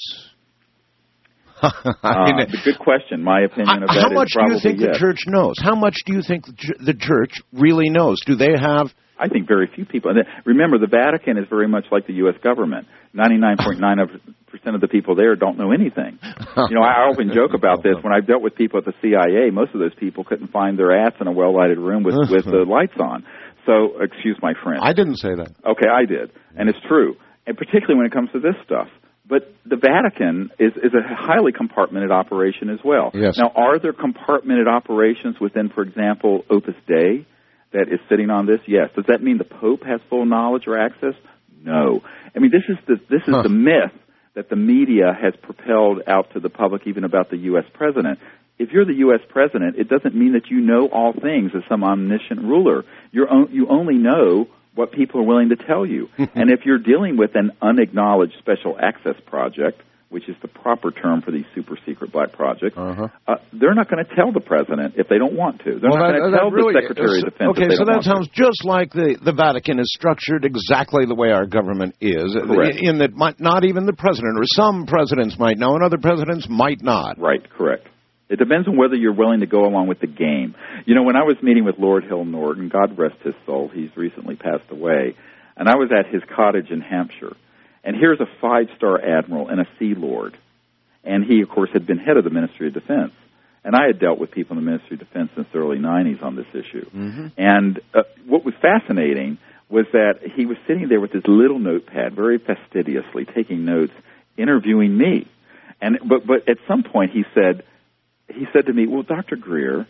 It's a good question. My opinion of that how is much do probably you think yes. the church knows? How much do you think the church really knows? Do they have... I think very few people. And remember, the Vatican is very much like the U.S. government. 99.9% of the people there don't know anything. You know, I often joke about this. When I've dealt with people at the CIA, most of those people couldn't find their ass in a well-lighted room with the lights on. So, excuse my French. I didn't say that. Okay, I did. And it's true. And particularly when it comes to this stuff. But the Vatican is a highly compartmented operation as well. Yes. Now, are there compartmented operations within, for example, Opus Dei that is sitting on this? Yes. Does that mean the Pope has full knowledge or access? No. I mean, this is the myth that the media has propelled out to the public, even about the U.S. president. If you're the U.S. president, it doesn't mean that you know all things as some omniscient ruler. You only know what people are willing to tell you. And if you're dealing with an unacknowledged special access project, which is the proper term for these super secret black projects, they're not going to tell the president if they don't want to. They're not going to tell the Secretary of Defense. Okay, so that sounds just like the Vatican is structured exactly the way our government is. Correct. In that not even the president, or some presidents might know and other presidents might not. Right, correct. It depends on whether you're willing to go along with the game. You know, when I was meeting with Lord Hill Norton, God rest his soul, he's recently passed away, and I was at his cottage in Hampshire. And here's a 5-star admiral and a sea lord. And he, of course, had been head of the Ministry of Defense. And I had dealt with people in the Ministry of Defense since the early 90s on this issue. Mm-hmm. And what was fascinating was that he was sitting there with his little notepad, very fastidiously taking notes, interviewing me. But at some point he said to me, well, Dr. Greer,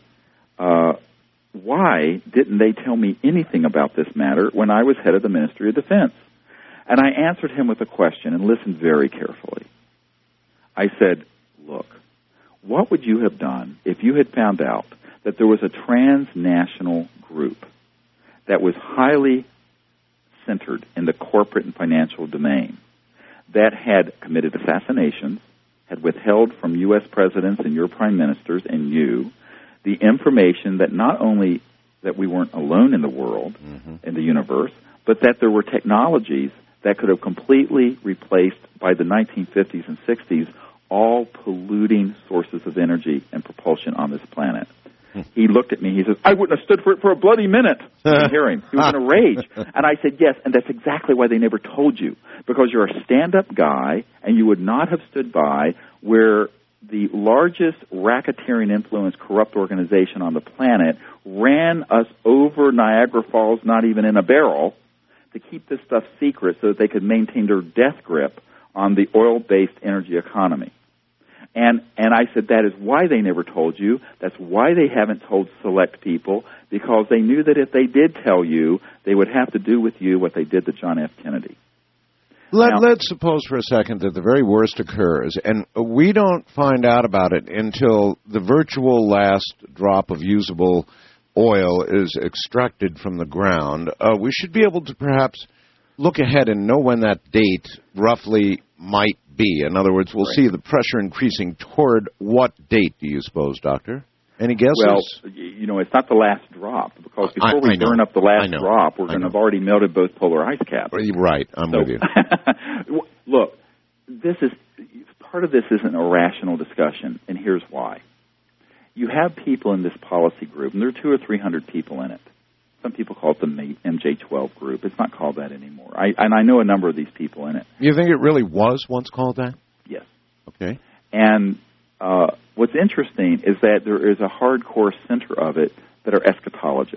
why didn't they tell me anything about this matter when I was head of the Ministry of Defense? And I answered him with a question and listened very carefully. I said, look, what would you have done if you had found out that there was a transnational group that was highly centered in the corporate and financial domain that had committed assassinations, had withheld from U.S. presidents and your prime ministers and you the information that not only that we weren't alone in the world, in the universe, but that there were technologies that could have completely replaced, by the 1950s and 60s, all polluting sources of energy and propulsion on this planet. He looked at me. He says, I wouldn't have stood for it for a bloody minute. I could hear him. He was in a rage. And I said, yes, and that's exactly why they never told you. Because you're a stand-up guy, and you would not have stood by where the largest racketeering influence corrupt organization on the planet ran us over Niagara Falls, not even in a barrel, to keep this stuff secret so that they could maintain their death grip on the oil-based energy economy. And I said, that is why they never told you. That's why they haven't told select people, because they knew that if they did tell you, they would have to do with you what they did to John F. Kennedy. Let's suppose for a second that the very worst occurs, and we don't find out about it until the virtual last drop of usable oil is extracted from the ground. We should be able to perhaps look ahead and know when that date roughly might be. In other words, we'll see the pressure increasing toward what date, do you suppose, Doctor? Any guesses? Well, you know, it's not the last drop, because before we burn up the last drop, we're going to have already melted both polar ice caps. Right, I'm with you. Look, part of this isn't a rational discussion, and here's why. You have people in this policy group, and there are 200 or 300 people in it. Some people call it the MJ12 group. It's not called that anymore. And I know a number of these people in it. You think it really was once called that? Yes. Okay. And what's interesting is that there is a hardcore center of it that are eschatologists.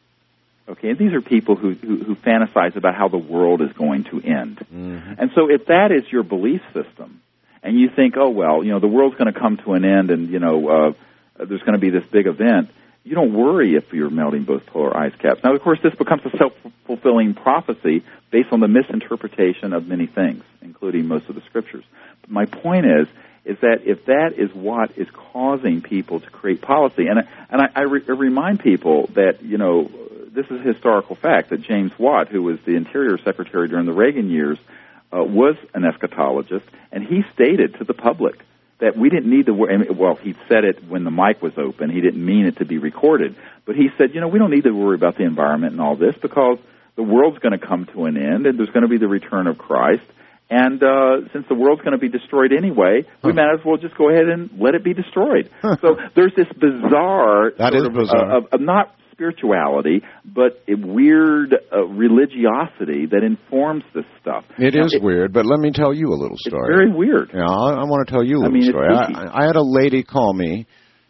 Okay, and these are people who fantasize about how the world is going to end. Mm-hmm. And so if that is your belief system, and you think, oh, well, you know, the world's going to come to an end and, you know, there's going to be this big event, you don't worry if you're melting both polar ice caps. Now, of course, this becomes a self-fulfilling prophecy based on the misinterpretation of many things, including most of the scriptures. But my point is, is that if that is what is causing people to create policy, and I remind people that, you know, this is a historical fact that James Watt, who was the Interior Secretary during the Reagan years, was an eschatologist, and he stated to the public that we didn't need to worry. Well, he said it when the mic was open. He didn't mean it to be recorded. But he said, you know, we don't need to worry about the environment and all this because the world's going to come to an end, and there's going to be the return of Christ. And since the world's going to be destroyed anyway, we might as well just go ahead and let it be destroyed. So there's this bizarre of not spirituality, but a weird religiosity that informs this stuff. It is weird, but let me tell you a little story. It's very weird. Yeah, I want to tell you a little story. I had a lady call me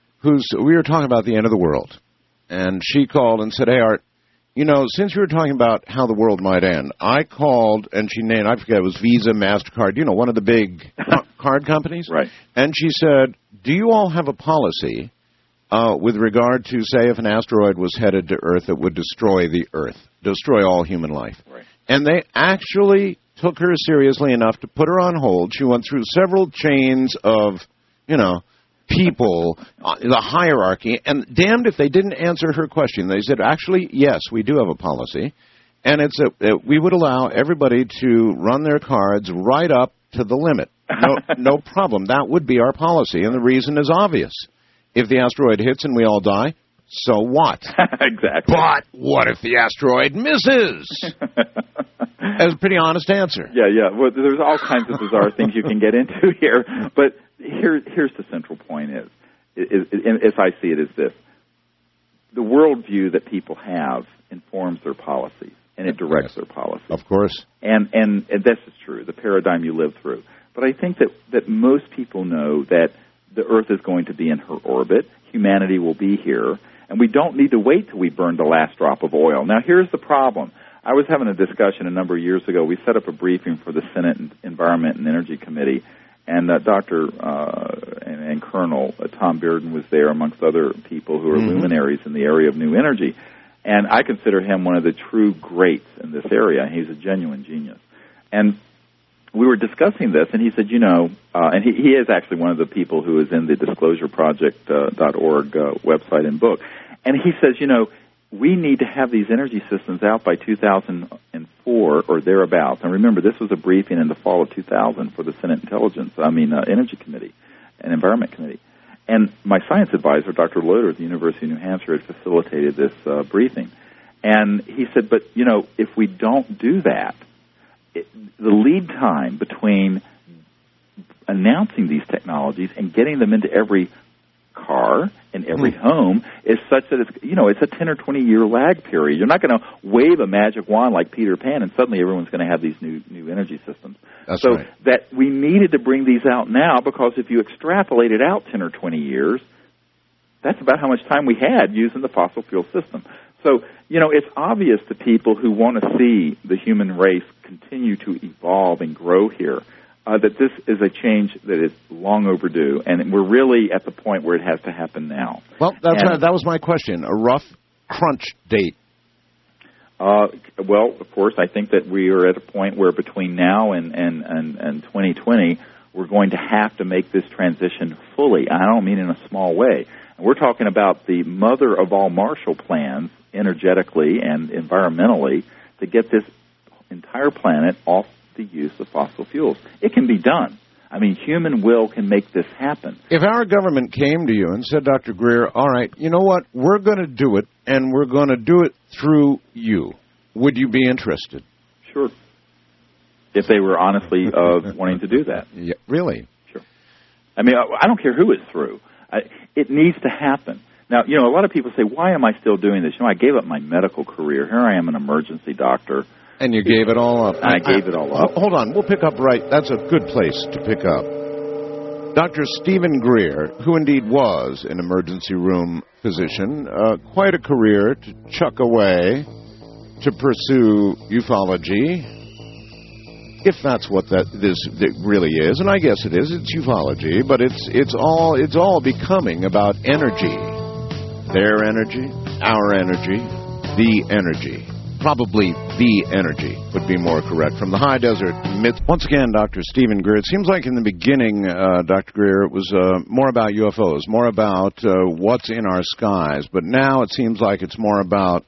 we were talking about the end of the world, and she called and said, hey, Art, you know, since we were talking about how the world might end, I called, and she named, I forget, it was Visa, MasterCard, you know, one of the big card companies. Right. And she said, do you all have a policy with regard to, say, if an asteroid was headed to Earth that would destroy the Earth, destroy all human life? Right. And they actually took her seriously enough to put her on hold. She went through several chains of, you know, people, the hierarchy, and damned if they didn't answer her question. They said, actually, yes, we do have a policy, and it's we would allow everybody to run their cards right up to the limit. No problem. That would be our policy, and the reason is obvious. If the asteroid hits and we all die, so what? Exactly. But what if the asteroid misses? That's a pretty honest answer. Yeah. Well, there's all kinds of bizarre things you can get into here, but here's the central point is as I see it, is this. The worldview that people have informs their policies, and it directs their policies. Of course. And this is true, the paradigm you live through. But I think that most people know that the Earth is going to be in her orbit, humanity will be here, and we don't need to wait till we burn the last drop of oil. Now, here's the problem. I was having a discussion a number of years ago. We set up a briefing for the Senate Environment and Energy Committee, and Dr. and Colonel Tom Bearden was there, amongst other people who are luminaries in the area of new energy. And I consider him one of the true greats in this area. He's a genuine genius. And we were discussing this, and he said, you know, and he is actually one of the people who is in the disclosureproject.org website and book. And he says, you know, we need to have these energy systems out by 2004 or thereabouts. And remember, this was a briefing in the fall of 2000 for the Senate Energy Committee and Environment Committee. And my science advisor, Dr. Loader at the University of New Hampshire, had facilitated this briefing. And he said, but, you know, if we don't do that, the lead time between announcing these technologies and getting them into every car and every home is such that it's a 10 or 20 year lag period. You're not going to wave a magic wand like Peter Pan and suddenly everyone's going to have these new energy systems. That's so right. that we needed to bring these out now, because if you extrapolate it out 10 or 20 years, that's about how much time we had using the fossil fuel system. So, you know, it's obvious to people who want to see the human race continue to evolve and grow here that this is a change that is long overdue, and we're really at the point where it has to happen now. Well, that was my question, a rough crunch date. Well, of course, I think that we are at a point where between now and 2020, we're going to have to make this transition fully. I don't mean in a small way. We're talking about the mother of all Marshall Plans, energetically and environmentally, to get this entire planet off the use of fossil fuels. It can be done. I mean, human will can make this happen. If our government came to you and said, Dr. Greer, all right, you know what, we're going to do it, and we're going to do it through you, would you be interested? Sure. If they were honestly wanting to do that. Yeah, really? Sure. I mean, I don't care who it's through. It needs to happen. Now, you know, a lot of people say, why am I still doing this? You know, I gave up my medical career. Here I am, an emergency doctor. And you gave it all up. I gave it all up. Hold on. We'll pick up right. That's a good place to pick up. Dr. Stephen Greer, who indeed was an emergency room physician, quite a career to chuck away to pursue ufology, if that's what this really is. And I guess it is. It's ufology, but it's all becoming about energy. Their energy, our energy, the energy. probably the energy would be more correct, from the high desert myth. Once again, Dr. Stephen Greer, it seems like in the beginning, Dr. Greer, it was more about UFOs, more about what's in our skies, but now it seems like it's more about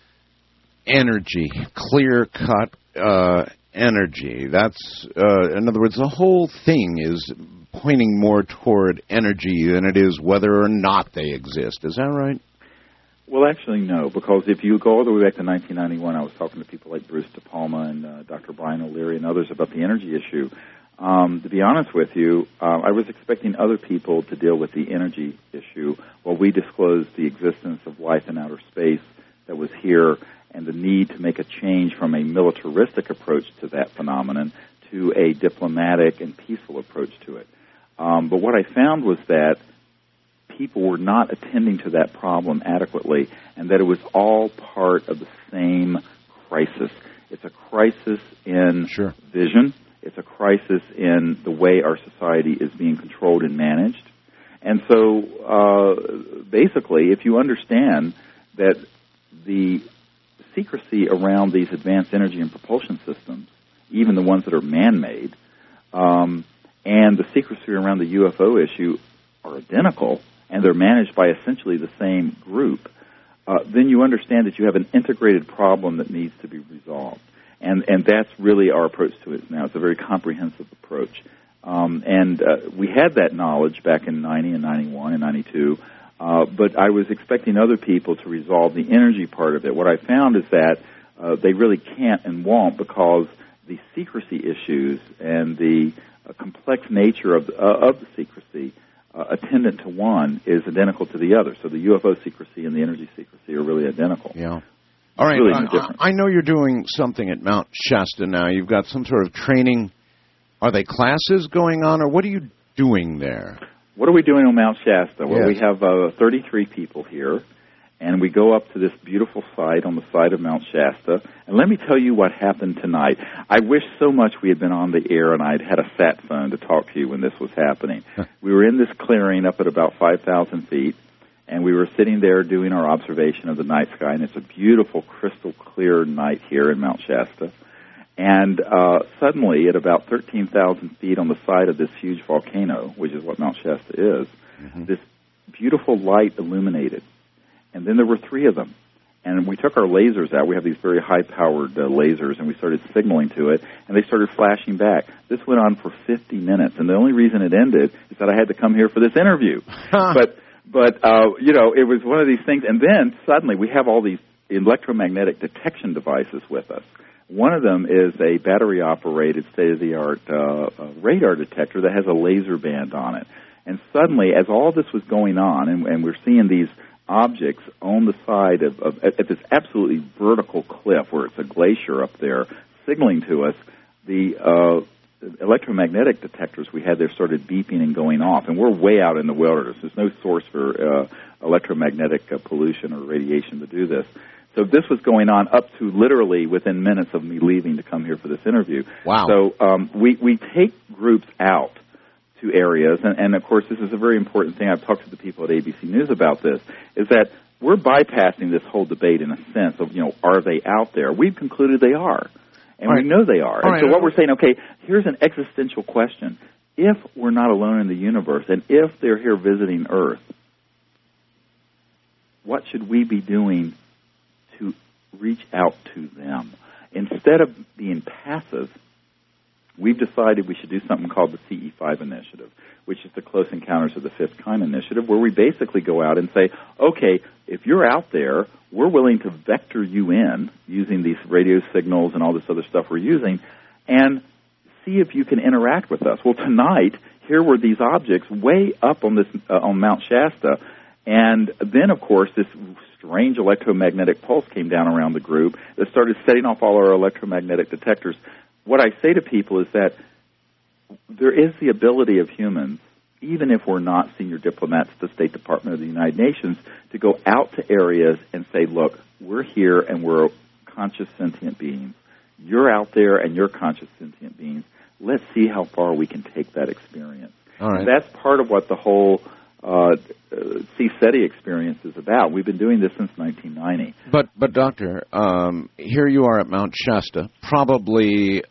energy, clear-cut energy. That's, in other words, the whole thing is pointing more toward energy than it is whether or not they exist. Is that right? Well, actually, no, because if you go all the way back to 1991, I was talking to people like Bruce De Palma and Dr. Brian O'Leary and others about the energy issue. To be honest with you, I was expecting other people to deal with the energy issue while we disclosed the existence of life in outer space that was here and the need to make a change from a militaristic approach to that phenomenon to a diplomatic and peaceful approach to it. But what I found was that people were not attending to that problem adequately, and that it was all part of the same crisis. It's a crisis in vision. It's a crisis in the way our society is being controlled and managed. And so, basically, if you understand that the secrecy around these advanced energy and propulsion systems, even the ones that are man-made, and the secrecy around the UFO issue are identical, and they're managed by essentially the same group, then you understand that you have an integrated problem that needs to be resolved. And that's really our approach to it now. It's a very comprehensive approach. We had that knowledge back in 90 and 91 and 92, but I was expecting other people to resolve the energy part of it. What I found is that they really can't and won't, because the secrecy issues and the complex nature of the secrecy attendant to one is identical to the other. So the UFO secrecy and the energy secrecy are really identical. Yeah. All right. Really I know you're doing something at Mount Shasta now. You've got some sort of training. Are they classes going on, or what are you doing there? What are we doing on Mount Shasta? Well, Yes. we have 33 people here, and we go up to this beautiful site on the side of Mount Shasta. And let me tell you what happened tonight. I wish so much we had been on the air and I'd had a sat phone to talk to you when this was happening. We were in this clearing up at about 5,000 feet, and we were sitting there doing our observation of the night sky, and it's a beautiful, crystal clear night here in Mount Shasta. And suddenly, at about 13,000 feet on the side of this huge volcano, which is what Mount Shasta is, this beautiful light illuminated. And then there were three of them. And we took our lasers out. We have these very high-powered lasers, and we started signaling to it, and they started flashing back. This went on for 50 minutes, and the only reason it ended is that I had to come here for this interview. But you know, it was one of these things. And then suddenly we have all these electromagnetic detection devices with us. One of them is a battery-operated, state-of-the-art radar detector that has a laser band on it. And suddenly, as all this was going on, and we're seeing these objects on the side at this absolutely vertical cliff where it's a glacier up there, signaling to us, the electromagnetic detectors we had there started beeping and going off. And we're way out in the wilderness. There's no source for electromagnetic pollution or radiation to do this. So this was going on up to literally within minutes of me leaving to come here for this interview. Wow. So we take groups out to areas, and of course this is a very important thing. I've talked to the people at ABC News about this, is that we're bypassing this whole debate in a sense of, you know, are they out there? We've concluded they are, and we know they are. And so what we're saying, okay, here's an existential question. If we're not alone in the universe, and if they're here visiting Earth, what should we be doing to reach out to them? Instead of being passive, we've decided we should do something called the CE5 initiative, which is the Close Encounters of the Fifth Kind initiative, where we basically go out and say, okay, if you're out there, we're willing to vector you in using these radio signals and all this other stuff we're using, and see if you can interact with us. Well, tonight, here were these objects way up on this on Mount Shasta, and then, of course, this strange electromagnetic pulse came down around the group that started setting off all our electromagnetic detectors. What I say to people is that there is the ability of humans, even if we're not senior diplomats at the State Department of the United Nations, to go out to areas and say, look, we're here and we're conscious sentient beings. You're out there and you're conscious sentient beings. Let's see how far we can take that experience. All right. And that's part of what the whole SETI experience is about. We've been doing this since 1990. But doctor, here you are at Mount Shasta, probably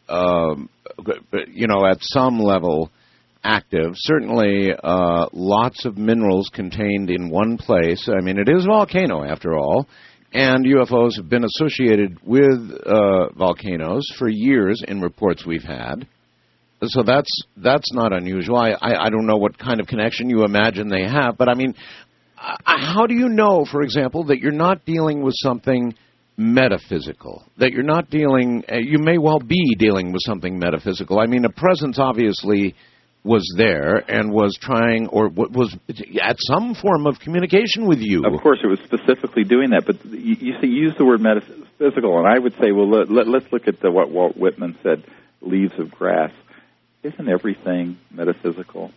at some level active. Certainly, lots of minerals contained in one place. I mean, it is a volcano after all, and UFOs have been associated with volcanoes for years in reports we've had. So that's not unusual. I don't know what kind of connection you imagine they have, but I mean, how do you know, for example, that you're not dealing with something metaphysical, that you're not dealing, you may well be dealing with something metaphysical? I mean, a presence obviously was there and was trying, or was at some form of communication with you. Of course, it was specifically doing that, but you use the word metaphysical, and I would say, well, let's look at what Walt Whitman said, leaves of grass. Isn't everything metaphysical?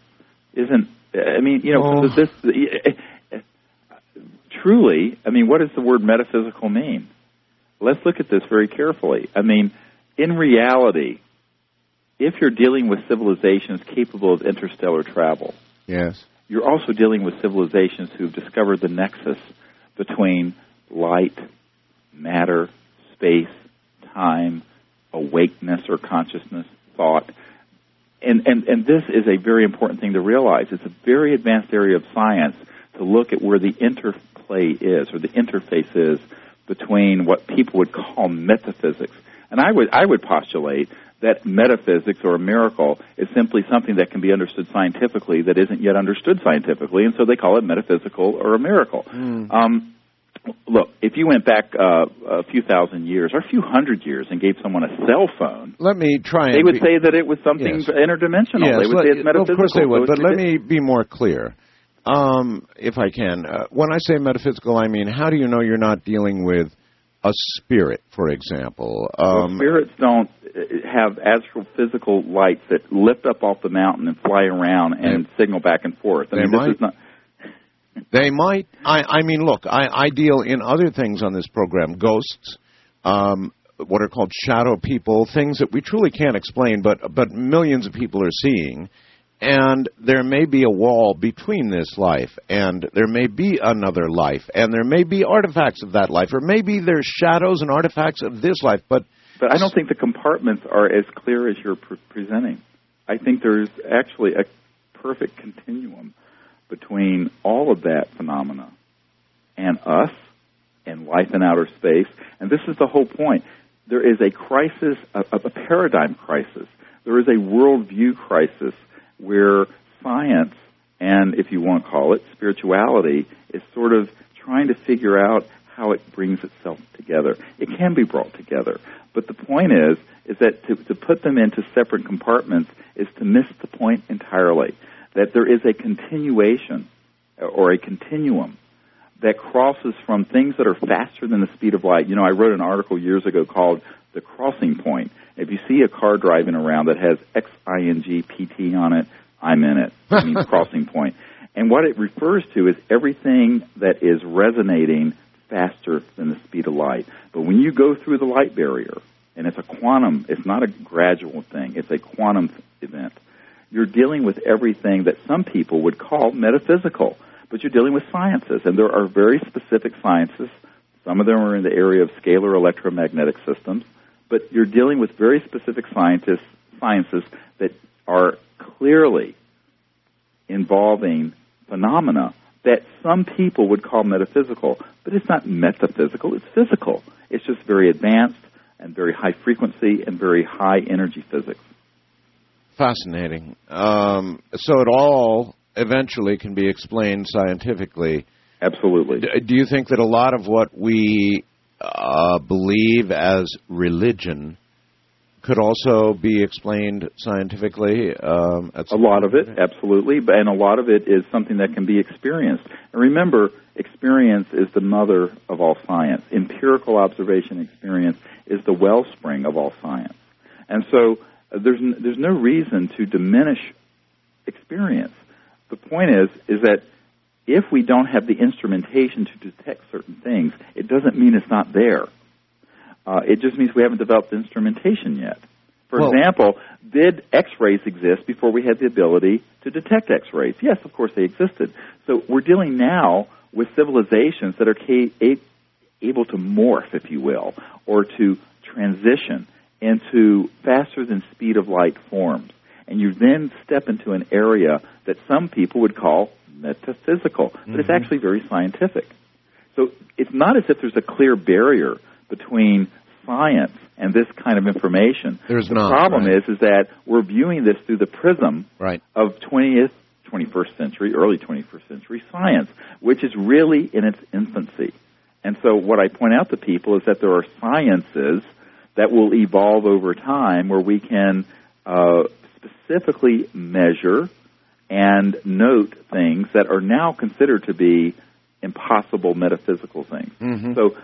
Truly, I mean, what does the word metaphysical mean? Let's look at this very carefully. I mean, in reality, if you're dealing with civilizations capable of interstellar travel, yes, you're also dealing with civilizations who've discovered the nexus between light, matter, space, time, awakeness or consciousness, thought. And this is a very important thing to realize. It's a very advanced area of science to look at where the interplay is, or the interface is, between what people would call metaphysics. And I would postulate that metaphysics, or a miracle, is simply something that can be understood scientifically that isn't yet understood scientifically, and so they call it metaphysical or a miracle. Look, if you went back a few thousand years, or a few hundred years, and gave someone a cell phone, let me try. They would say that it was something interdimensional. Yes, they would say it's metaphysical. Of course they would, but let me be more clear, if I can. When I say metaphysical, I mean, how do you know you're not dealing with a spirit, for example? Spirits don't have astrophysical lights that lift up off the mountain and fly around and signal back and forth. I mean, this is not. They might. I mean, look, I deal in other things on this program, ghosts, what are called shadow people, things that we truly can't explain, but millions of people are seeing. And there may be a wall between this life, and there may be another life, and there may be artifacts of that life, or maybe there's shadows and artifacts of this life. But I don't think the compartments are as clear as you're presenting. I think there's actually a perfect continuum between all of that phenomena and us and life in outer space. And this is the whole point. There is a crisis, a paradigm crisis. There is a worldview crisis where science, and if you want to call it spirituality, is sort of trying to figure out how it brings itself together. It can be brought together. But the point is that to put them into separate compartments is to miss the point entirely. That there is a continuation or a continuum that crosses from things that are faster than the speed of light. You know, I wrote an article years ago called The Crossing Point. If you see a car driving around that has XING-PT on it, I'm in it. It means crossing point. And what it refers to is everything that is resonating faster than the speed of light. But when you go through the light barrier, and it's a quantum, it's not a gradual thing, it's a quantum event, you're dealing with everything that some people would call metaphysical, but you're dealing with sciences, and there are very specific sciences. Some of them are in the area of scalar electromagnetic systems, but you're dealing with very specific sciences that are clearly involving phenomena that some people would call metaphysical, but it's not metaphysical, it's physical. It's just very advanced and very high frequency and very high energy physics. Fascinating. So it all eventually can be explained scientifically. Absolutely. Do you think that a lot of what we believe as religion could also be explained scientifically? A lot of it, absolutely, and a lot of it is something that can be experienced. And remember, experience is the mother of all science. Empirical observation experience is the wellspring of all science. And so there's no reason to diminish experience. The point is that if we don't have the instrumentation to detect certain things, it doesn't mean it's not there. It just means we haven't developed the instrumentation yet. For example, did X-rays exist before we had the ability to detect X-rays? Yes, of course they existed. So we're dealing now with civilizations that are able to morph, if you will, or to transition into faster than speed of light forms. And you then step into an area that some people would call metaphysical, but it's actually very scientific. So it's not as if there's a clear barrier between science and this kind of information. There's the not. The problem right. is that we're viewing this through the prism of 21st century, early 21st century science, which is really in its infancy. And so what I point out to people is that there are sciences that will evolve over time where we can specifically measure and note things that are now considered to be impossible metaphysical things. So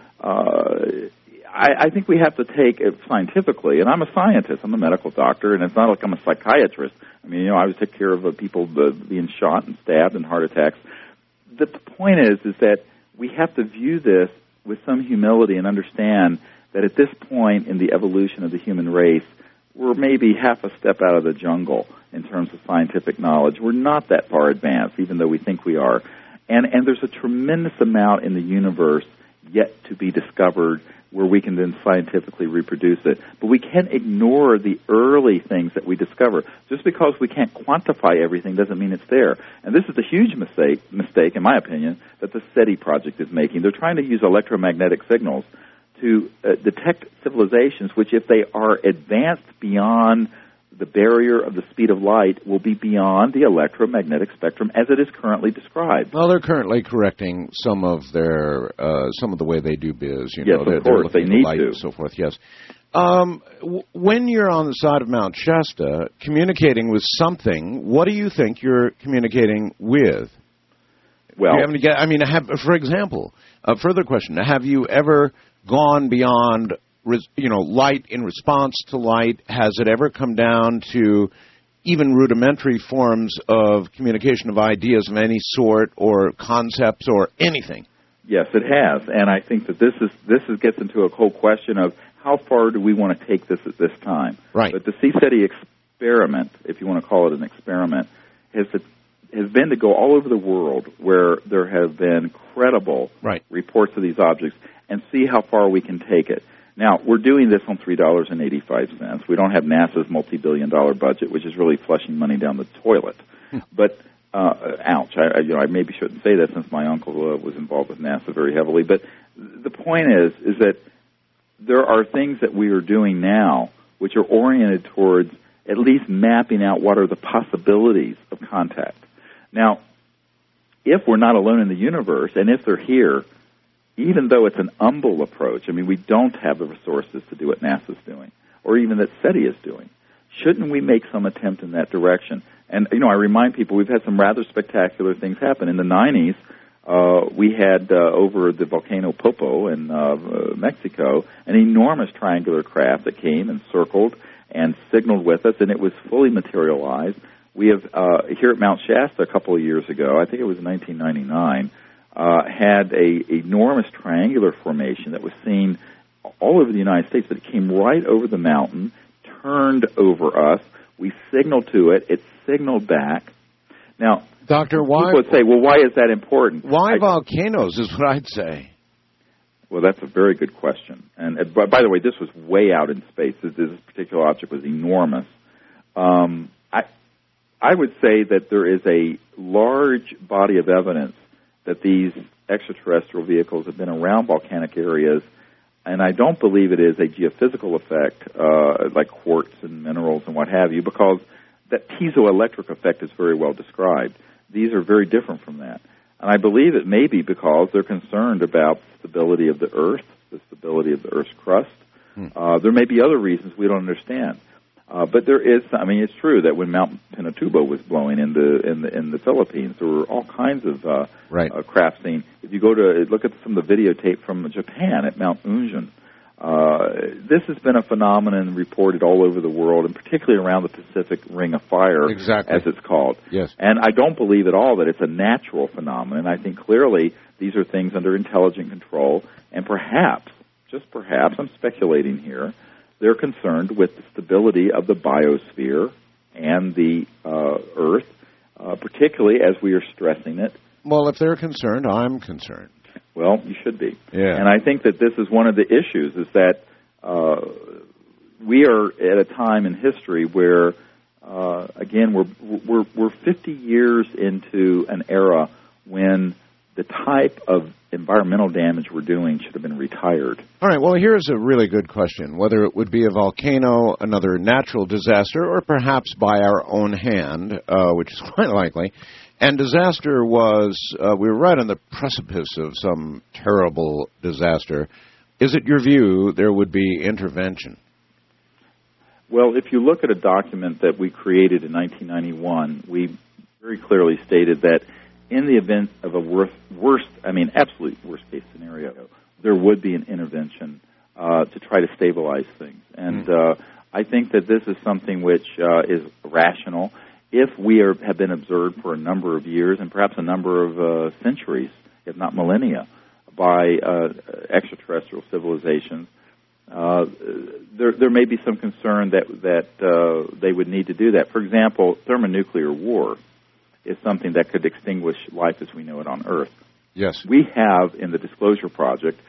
I think we have to take it scientifically, and I'm a scientist, I'm a medical doctor, and it's not like I'm a psychiatrist. I mean, I always take care of people being shot and stabbed and heart attacks. The point is that we have to view this with some humility and understand that at this point in the evolution of the human race, we're maybe half a step out of the jungle in terms of scientific knowledge. We're not that far advanced, even though we think we are. And there's a tremendous amount in the universe yet to be discovered where we can then scientifically reproduce it. But we can't ignore the early things that we discover. Just because we can't quantify everything doesn't mean it's there. And this is a huge mistake, in my opinion, that the SETI project is making. They're trying to use electromagnetic signals to detect civilizations which, if they are advanced beyond the barrier of the speed of light, will be beyond the electromagnetic spectrum as it is currently described. Well, they're currently correcting some of their some of the way they do biz. Yes, of course, they need to. And so forth. Yes. When you're on the side of Mount Shasta communicating with something, what do you think you're communicating with? Well, do you have any, for example, a further question: have you ever gone beyond light in response to light? Has it ever come down to even rudimentary forms of communication of ideas of any sort or concepts or anything? Yes, it has, and I think that this gets into a whole question of how far do we want to take this at this time. Right. But the SETI experiment, if you want to call it an experiment, has been to go all over the world where there have been credible reports of these objects and see how far we can take it. Now, we're doing this on $3.85. We don't have NASA's multi-billion-dollar budget, which is really flushing money down the toilet. But, ouch, I maybe shouldn't say that since my uncle was involved with NASA very heavily. But the point is that there are things that we are doing now which are oriented towards at least mapping out what are the possibilities of contact. Now, if we're not alone in the universe, and if they're here, even though it's an humble approach, I mean, we don't have the resources to do what NASA's doing, or even that SETI is doing. Shouldn't we make some attempt in that direction? And, I remind people we've had some rather spectacular things happen. In the 90s, we had over the volcano Popo in Mexico an enormous triangular craft that came and circled and signaled with us, and it was fully materialized. We have, here at Mount Shasta a couple of years ago, I think it was 1999, had a enormous triangular formation that was seen all over the United States, but it came right over the mountain, turned over us. We signaled to it. It signaled back. Now, Doctor, people would say, well, why is that important? Why volcanoes is what I'd say. Well, that's a very good question. And by the way, this was way out in space. This particular object was enormous. I would say that there is a large body of evidence that these extraterrestrial vehicles have been around volcanic areas, and I don't believe it is a geophysical effect like quartz and minerals and what have you, because that piezoelectric effect is very well described. These are very different from that. And I believe it may be because they're concerned about the stability of the Earth, the stability of the Earth's crust. There may be other reasons we don't understand. But there is, it's true that when Mount Pinatubo was blowing in the Philippines, there were all kinds of craft seen. If you go to look at some of the videotape from Japan at Mount Unjin, this has been a phenomenon reported all over the world, and particularly around the Pacific Ring of Fire, as it's called. Yes. And I don't believe at all that it's a natural phenomenon. I think clearly these are things under intelligent control, and perhaps, just perhaps, I'm speculating here, they're concerned with the stability of the biosphere and the Earth, particularly as we are stressing it. Well, if they're concerned, I'm concerned. Well, you should be. Yeah. And I think that this is one of the issues, is that we are at a time in history where, again, we're 50 years into an era when the type of environmental damage we're doing should have been retired. All right, well, here's a really good question. Whether it would be a volcano, another natural disaster, or perhaps by our own hand, which is quite likely. And disaster was, we were right on the precipice of some terrible disaster. Is it your view there would be intervention? Well, if you look at a document that we created in 1991, we very clearly stated that in the event of a absolute worst-case scenario, there would be an intervention to try to stabilize things. And I think that this is something which is rational. If we have been observed for a number of years and perhaps a number of centuries, if not millennia, by extraterrestrial civilizations, there may be some concern that they would need to do that. For example, thermonuclear war is something that could extinguish life as we know it on Earth. Yes. We have in the Disclosure Project,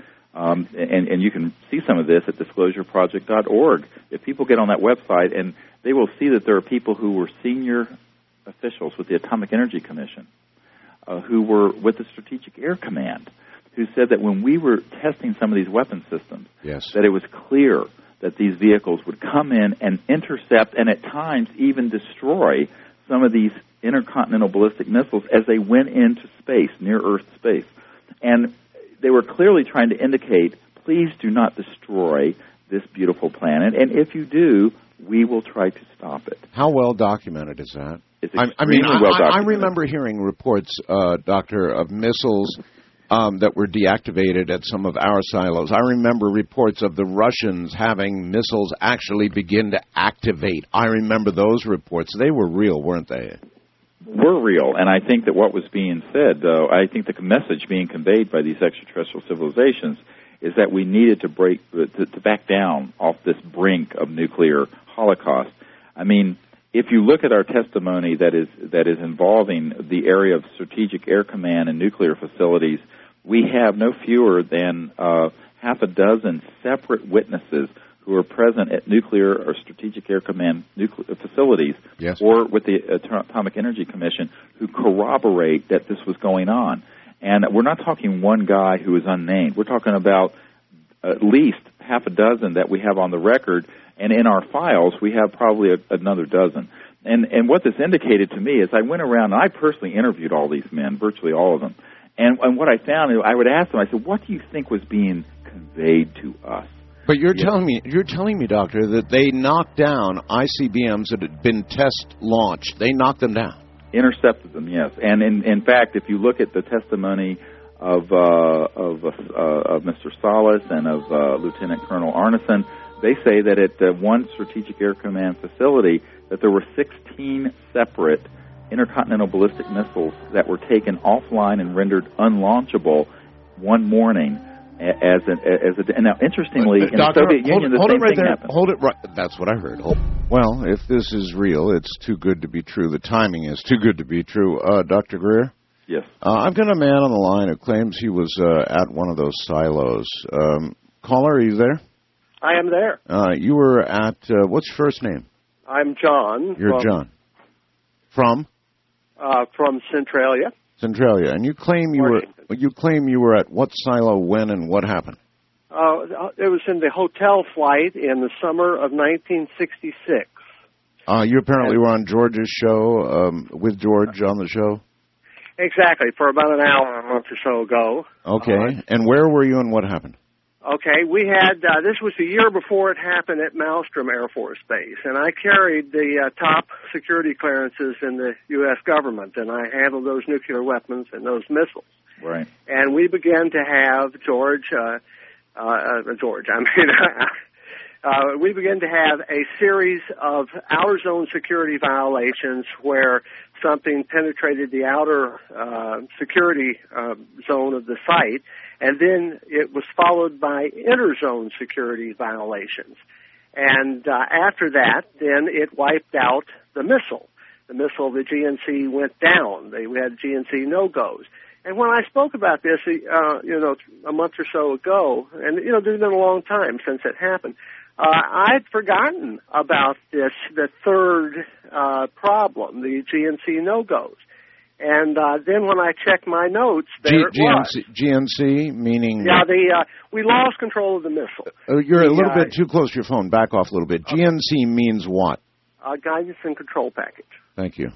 and you can see some of this at disclosureproject.org. If people get on that website, and they will see that there are people who were senior officials with the Atomic Energy Commission, who were with the Strategic Air Command, who said that when we were testing some of these weapon systems, yes, that it was clear that these vehicles would come in and intercept and at times even destroy some of these intercontinental ballistic missiles as they went into space, near Earth space. And they were clearly trying to indicate, please do not destroy this beautiful planet, and if you do, we will try to stop it. How well documented is that? It's extremely well documented. I remember hearing reports, Doctor, of missiles that were deactivated at some of our silos. I remember reports of the Russians having missiles actually begin to activate. I remember those reports. They were real, weren't they? Were real, and I think that what was being said, though, I think the message being conveyed by these extraterrestrial civilizations is that we needed to back down off this brink of nuclear holocaust. I mean, if you look at our testimony that is involving the area of Strategic Air Command and nuclear facilities, we have no fewer than half a dozen separate witnesses who are present at nuclear or Strategic Air Command facilities, yes, or with the Atomic Energy Commission, who corroborate that this was going on. And we're not talking one guy who is unnamed. We're talking about at least half a dozen that we have on the record, and in our files we have probably another dozen. And what this indicated to me is I went around and I personally interviewed all these men, virtually all of them. And what I found, I would ask them, I said, what do you think was being conveyed to us? But you're telling me, Doctor, that they knocked down ICBMs that had been test launched. They knocked them down. Intercepted them, yes. And in fact, if you look at the testimony of Mr. Salas and of Lieutenant Colonel Arneson, they say that at one Strategic Air Command facility that there were 16 separate intercontinental ballistic missiles that were taken offline and rendered unlaunchable one morning. Now, interestingly, in the Soviet Union, the same thing happened. Hold it right. That's what I heard. Well, if this is real, it's too good to be true. The timing is too good to be true. Dr. Greer? Yes. I've got a man on the line who claims he was at one of those silos. Caller, are you there? I am there. You were at, what's your first name? I'm John. You're John. From? From Centralia. Centralia. And you claim you were at what silo, when, and what happened? It was in the hotel flight in the summer of 1966. You apparently were on George's show, with George on the show? Exactly, for about an hour, a month or so ago. Okay. And where were you and what happened? Okay, we had, this was the year before it happened at Malmstrom Air Force Base, and I carried the top security clearances in the U.S. government, and I handled those nuclear weapons and those missiles. Right. And we began to have, we began to have a series of outer zone security violations where something penetrated the outer security zone of the site, and then it was followed by interzone security violations. And after that, then it wiped out the missile. The missile, the GNC went down. We had GNC no-goes. And when I spoke about this, a month or so ago, and, there's been a long time since it happened, I'd forgotten about this, the third problem, the GNC no-goes. And then when I checked my notes, there it was. GNC, meaning? Yeah, we lost control of the missile. You're a little bit too close to your phone. Back off a little bit. Okay. GNC means what? Guidance and control package. Thank you.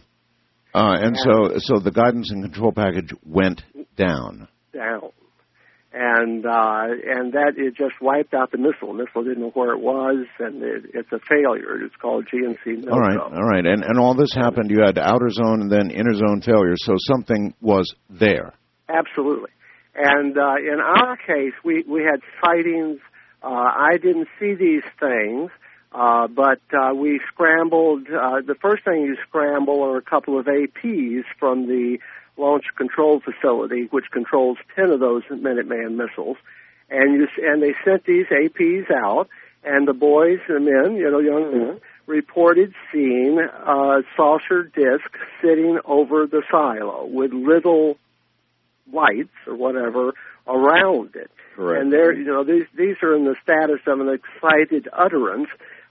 So the guidance and control package went down. Down. And that, it just wiped out the missile. The missile didn't know where it was, and it's a failure. It's called GNC no-go. All right. And all this happened, you had outer zone and then inner zone failure, so something was there. Absolutely. And in our case, we had sightings. I didn't see these things, but we scrambled. The first thing you scramble are a couple of APs from the Launch Control Facility, which controls 10 of those Minuteman missiles, and they sent these APs out, and the boys and men, young men, reported seeing a saucer disc sitting over the silo with little lights or whatever around it. Correct. And these are in the status of an excited utterance.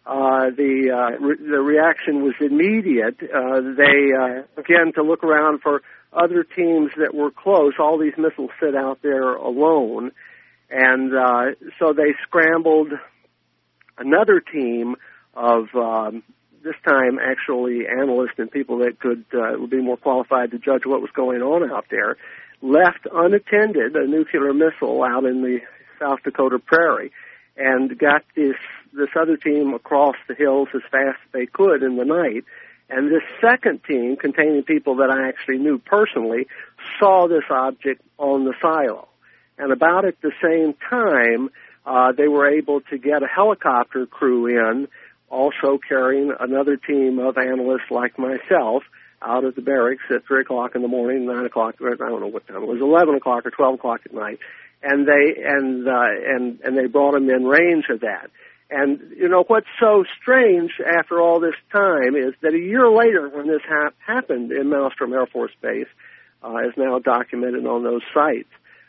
The reaction was immediate. They began to look around for other teams that were close. All these missiles sit out there alone. And so they scrambled another team of, this time actually analysts and people that would be more qualified to judge what was going on out there, left unattended a nuclear missile out in the South Dakota prairie, and got this other team across the hills as fast as they could in the night. And this second team, containing people that I actually knew personally, saw this object on the silo. And about at the same time, they were able to get a helicopter crew in, also carrying another team of analysts like myself, out of the barracks at 3 o'clock in the morning, 9 o'clock, I don't know what time it was, 11 o'clock or 12 o'clock at night. And they brought them in range of that. And, what's so strange after all this time is that a year later, when this happened in Malmstrom Air Force Base, is now documented on those sites,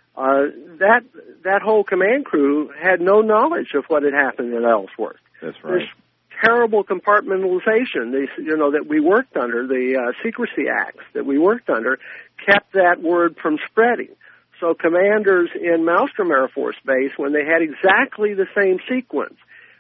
that whole command crew had no knowledge of what had happened at Ellsworth. That's right. This terrible compartmentalization, that we worked under, the secrecy acts that we worked under, kept that word from spreading. So commanders in Malmstrom Air Force Base, when they had exactly the same sequence,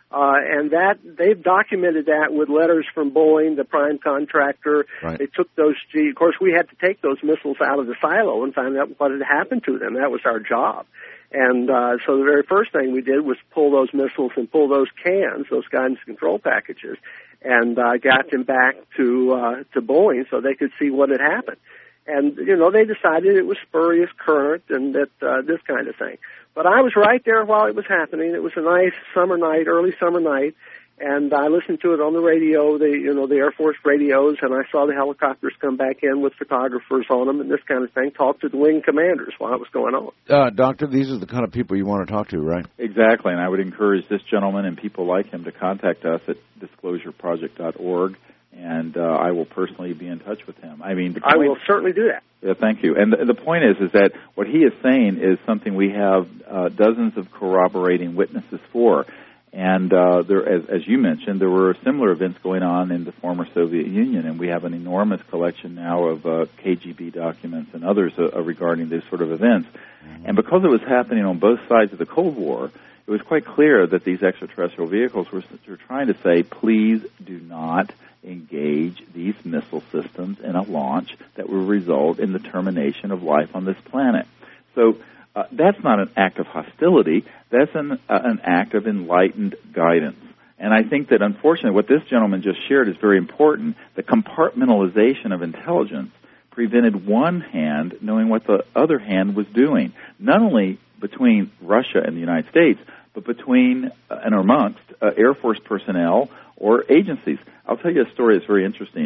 and that they've documented that with letters from Boeing, the prime contractor. Right. They took those. Of course, we had to take those missiles out of the silo and find out what had happened to them. That was our job. And so the very first thing we did was pull those missiles and pull those cans, those guidance control packages, and got them back to Boeing so they could see what had happened. And they decided it was spurious current and that this kind of thing. But I was right there while it was happening. It was a nice summer night, early summer night, and I listened to it on the radio, the Air Force radios, and I saw the helicopters come back in with photographers on them and this kind of thing, talk to the wing commanders while it was going on. Doctor, these are the kind of people you want to talk to, right? Exactly, and I would encourage this gentleman and people like him to contact us at disclosureproject.org, and I will personally be in touch with him. I will certainly do that. Yeah, thank you. And the point is that what he is saying is something we have dozens of corroborating witnesses for. And there, as you mentioned, there were similar events going on in the former Soviet Union, and we have an enormous collection now of KGB documents and others regarding these sort of events. Mm-hmm. And because it was happening on both sides of the Cold War, it was quite clear that these extraterrestrial vehicles were trying to say, please do not engage these missile systems in a launch that will result in the termination of life on this planet. So that's not an act of hostility. That's an act of enlightened guidance. And I think that, unfortunately, what this gentleman just shared is very important. The compartmentalization of intelligence prevented one hand knowing what the other hand was doing, not only between Russia and the United States, but between and amongst Air Force personnel or agencies. I'll tell you a story that's very interesting.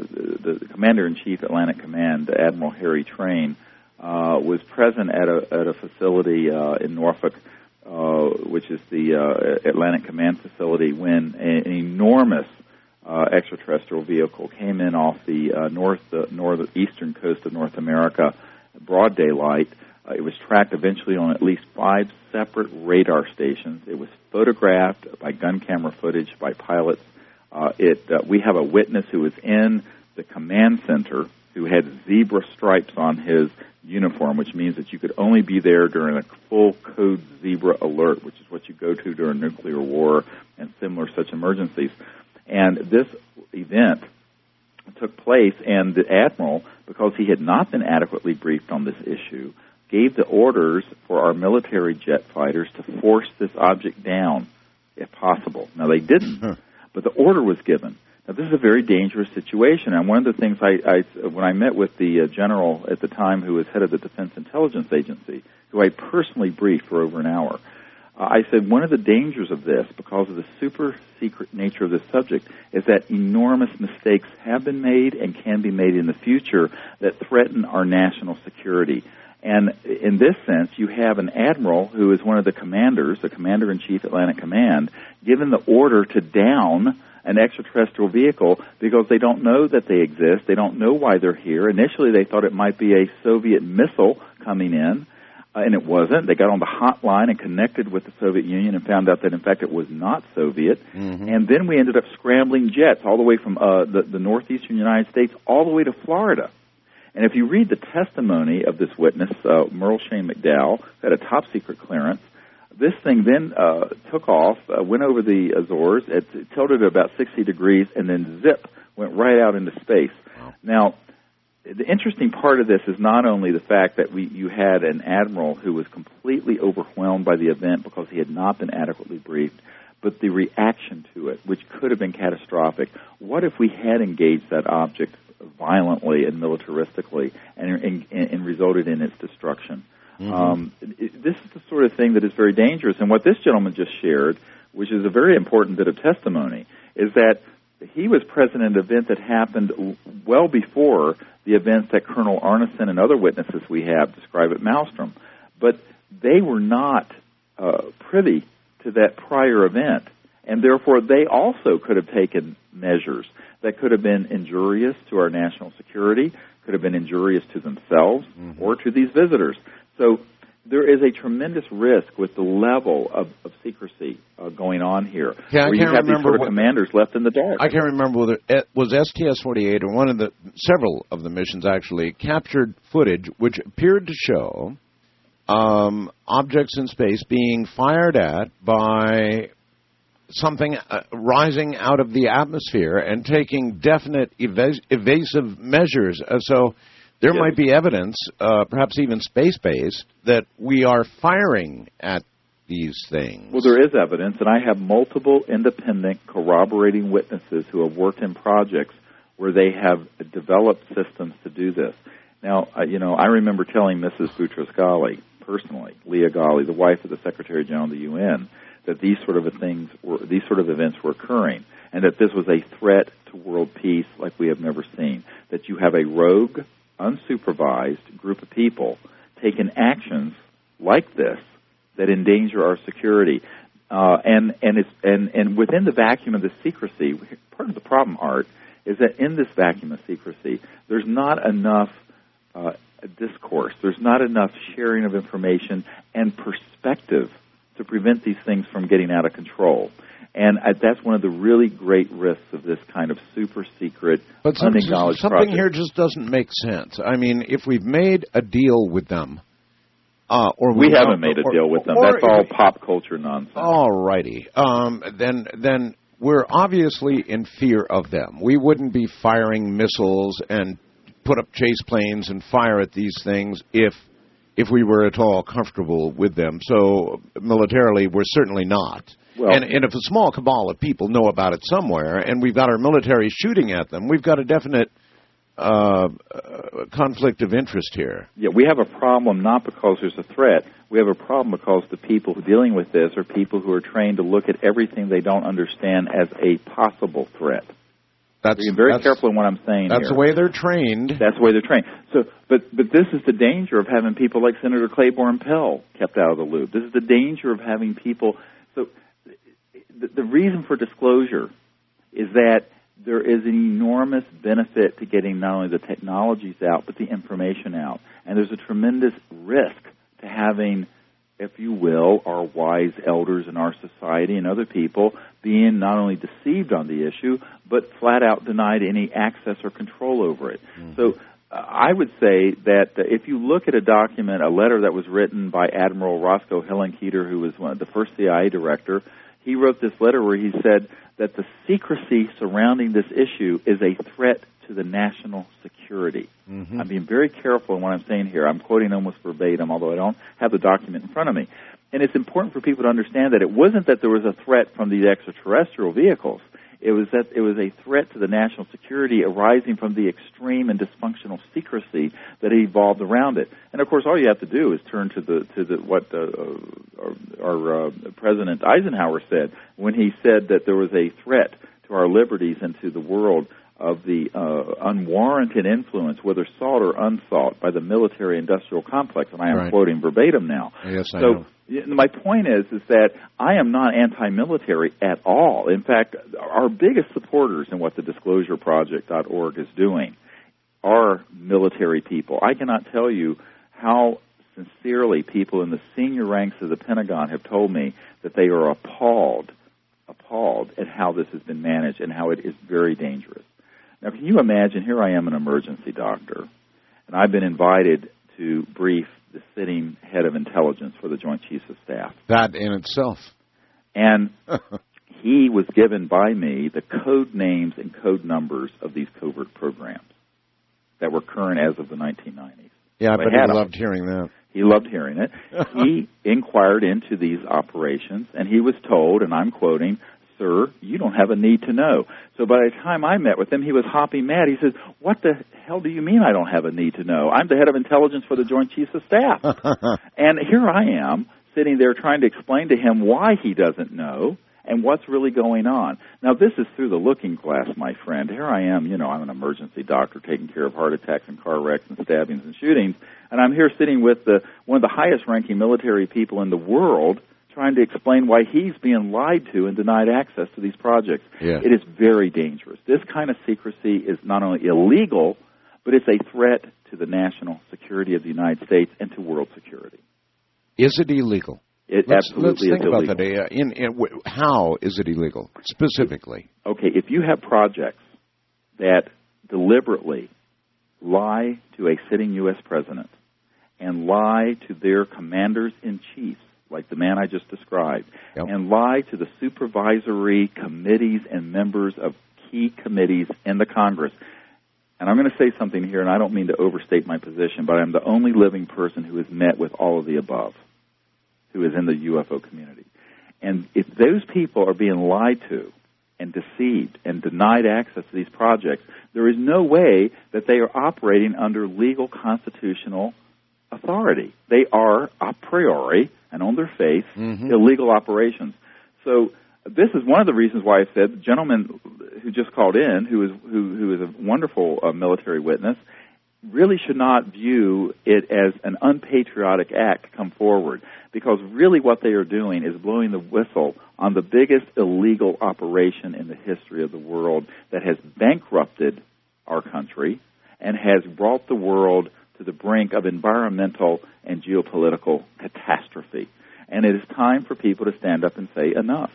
The Commander-in-Chief, Atlantic Command, Admiral Harry Train, was present at a facility in Norfolk which is the Atlantic Command Facility, when an enormous extraterrestrial vehicle came in off the northeastern coast of North America, broad daylight. It was tracked eventually on at least 5 separate radar stations. It was photographed by gun camera footage by pilots. We have a witness who was in the command center who had zebra stripes on his uniform, which means that you could only be there during a full code zebra alert, which is what you go to during nuclear war and similar such emergencies. And this event took place, and the admiral, because he had not been adequately briefed on this issue, gave the orders for our military jet fighters to force this object down, if possible. Now, they didn't, but the order was given. Now, this is a very dangerous situation, and one of the things when I met with the general at the time who was head of the Defense Intelligence Agency, who I personally briefed for over an hour, I said one of the dangers of this, because of the super secret nature of this subject, is that enormous mistakes have been made and can be made in the future that threaten our national security. And in this sense, you have an admiral who is one of the commanders, the commander-in-chief Atlantic Command, given the order to down an extraterrestrial vehicle because they don't know that they exist. They don't know why they're here. Initially, they thought it might be a Soviet missile coming in, and it wasn't. They got on the hotline and connected with the Soviet Union and found out that, in fact, it was not Soviet. Mm-hmm. And then we ended up scrambling jets all the way from the northeastern United States all the way to Florida. And if you read the testimony of this witness, Merle Shane McDowell, who had a top-secret clearance, this thing then took off, went over the Azores, it tilted at about 60 degrees, and then zip, went right out into space. Wow. Now, the interesting part of this is not only the fact that you had an admiral who was completely overwhelmed by the event because he had not been adequately briefed, but the reaction to it, which could have been catastrophic. What if we had engaged that object violently and militaristically and resulted in its destruction? Mm-hmm. This is the sort of thing that is very dangerous. And what this gentleman just shared, which is a very important bit of testimony, is that he was present in an event that happened well before the events that Colonel Arneson and other witnesses we have describe at Maelstrom. But they were not privy to that prior event, and therefore they also could have taken measures that could have been injurious to our national security, could have been injurious to themselves or to these visitors. So there is a tremendous risk with the level of secrecy going on here. Yeah, where you have these sort of commanders left in the dark. I can't remember whether it was STS-48 or several of the missions actually captured footage which appeared to show objects in space being fired at by something rising out of the atmosphere and taking definite evasive measures. So there might be evidence, perhaps even space-based, that we are firing at these things. Well, there is evidence, and I have multiple independent corroborating witnesses who have worked in projects where they have developed systems to do this. Now, I remember telling Mrs. Boutros-Ghali, personally, Leah Ghali, the wife of the Secretary General of the UN, that these sort of events were occurring, and that this was a threat to world peace like we have never seen. That you have a rogue, unsupervised group of people taking actions like this that endanger our security, and within the vacuum of the secrecy, part of the problem, Art, is that in this vacuum of secrecy, there's not enough discourse, there's not enough sharing of information and perspective to prevent these things from getting out of control. And that's one of the really great risks of this kind of super secret, unacknowledged something project. here just doesn't make sense. I mean, if we've made a deal with them, or we haven't made a deal with them. That's all pop culture nonsense. All righty. Then we're obviously in fear of them. We wouldn't be firing missiles and put up chase planes and fire at these things if we were at all comfortable with them. So militarily, we're certainly not. Well, and if a small cabal of people know about it somewhere, and we've got our military shooting at them, we've got a definite conflict of interest here. Yeah, we have a problem not because there's a threat. We have a problem because the people who are dealing with this are people who are trained to look at everything they don't understand as a possible threat. Being very careful in what I'm saying That's here. the way they're trained. That's the way they're trained. So, but this is the danger of having people like Senator Claiborne Pell kept out of the loop. This is the danger of having people. So, the reason for disclosure is that there is an enormous benefit to getting not only the technologies out, but the information out. And there's a tremendous risk to having, if you will, our wise elders in our society and other people being not only deceived on the issue, but flat out denied any access or control over it. Mm-hmm. So I would say that if you look at a document, a letter that was written by Admiral Roscoe Hillenkoetter, who was one of the first CIA director, he wrote this letter where he said that the secrecy surrounding this issue is a threat to the national security. Mm-hmm. I'm being very careful in what I'm saying here. I'm quoting almost verbatim, although I don't have the document in front of me. And it's important for people to understand that it wasn't that there was a threat from these extraterrestrial vehicles. It was that it was a threat to the national security arising from the extreme and dysfunctional secrecy that evolved around it. And of course, all you have to do is turn to what our President Eisenhower said when he said that there was a threat to our liberties and to the world of the unwarranted influence, whether sought or unsought, by the military-industrial complex. And I am quoting verbatim now. Yes, I know. My point is that I am not anti-military at all. In fact, our biggest supporters in what the DisclosureProject.org is doing are military people. I cannot tell you how sincerely people in the senior ranks of the Pentagon have told me that they are appalled at how this has been managed and how it is very dangerous. Now, can you imagine, here I am, an emergency doctor, and I've been invited to brief the sitting head of intelligence for the Joint Chiefs of Staff. That in itself. And he was given by me the code names and code numbers of these covert programs that were current as of the 1990s. Yeah, but he loved hearing that. He loved hearing it. He inquired into these operations, and he was told, and I'm quoting, "Sir, you don't have a need to know." So by the time I met with him, he was hopping mad. He says, "What the hell do you mean I don't have a need to know? I'm the head of intelligence for the Joint Chiefs of Staff." And here I am, sitting there trying to explain to him why he doesn't know and what's really going on. Now, this is through the looking glass, my friend. Here I am, I'm an emergency doctor taking care of heart attacks and car wrecks and stabbings and shootings, and I'm here sitting with one of the highest-ranking military people in the world trying to explain why he's being lied to and denied access to these projects. Yeah. It is very dangerous. This kind of secrecy is not only illegal, but it's a threat to the national security of the United States and to world security. Is it illegal? It absolutely is illegal. Let's think about that. How is it illegal, specifically? Okay, if you have projects that deliberately lie to a sitting U.S. president and lie to their commanders-in-chief, like the man I just described, and lie to the supervisory committees and members of key committees in the Congress. And I'm going to say something here, and I don't mean to overstate my position, but I'm the only living person who has met with all of the above, who is in the UFO community. And if those people are being lied to and deceived and denied access to these projects, there is no way that they are operating under legal constitutional authority. They are a priori and on their face illegal operations. So this is one of the reasons why I said the gentleman who just called in, who is a wonderful military witness, really should not view it as an unpatriotic act to come forward, because really what they are doing is blowing the whistle on the biggest illegal operation in the history of the world that has bankrupted our country and has brought the world to the brink of environmental and geopolitical catastrophe. And it is time for people to stand up and say enough.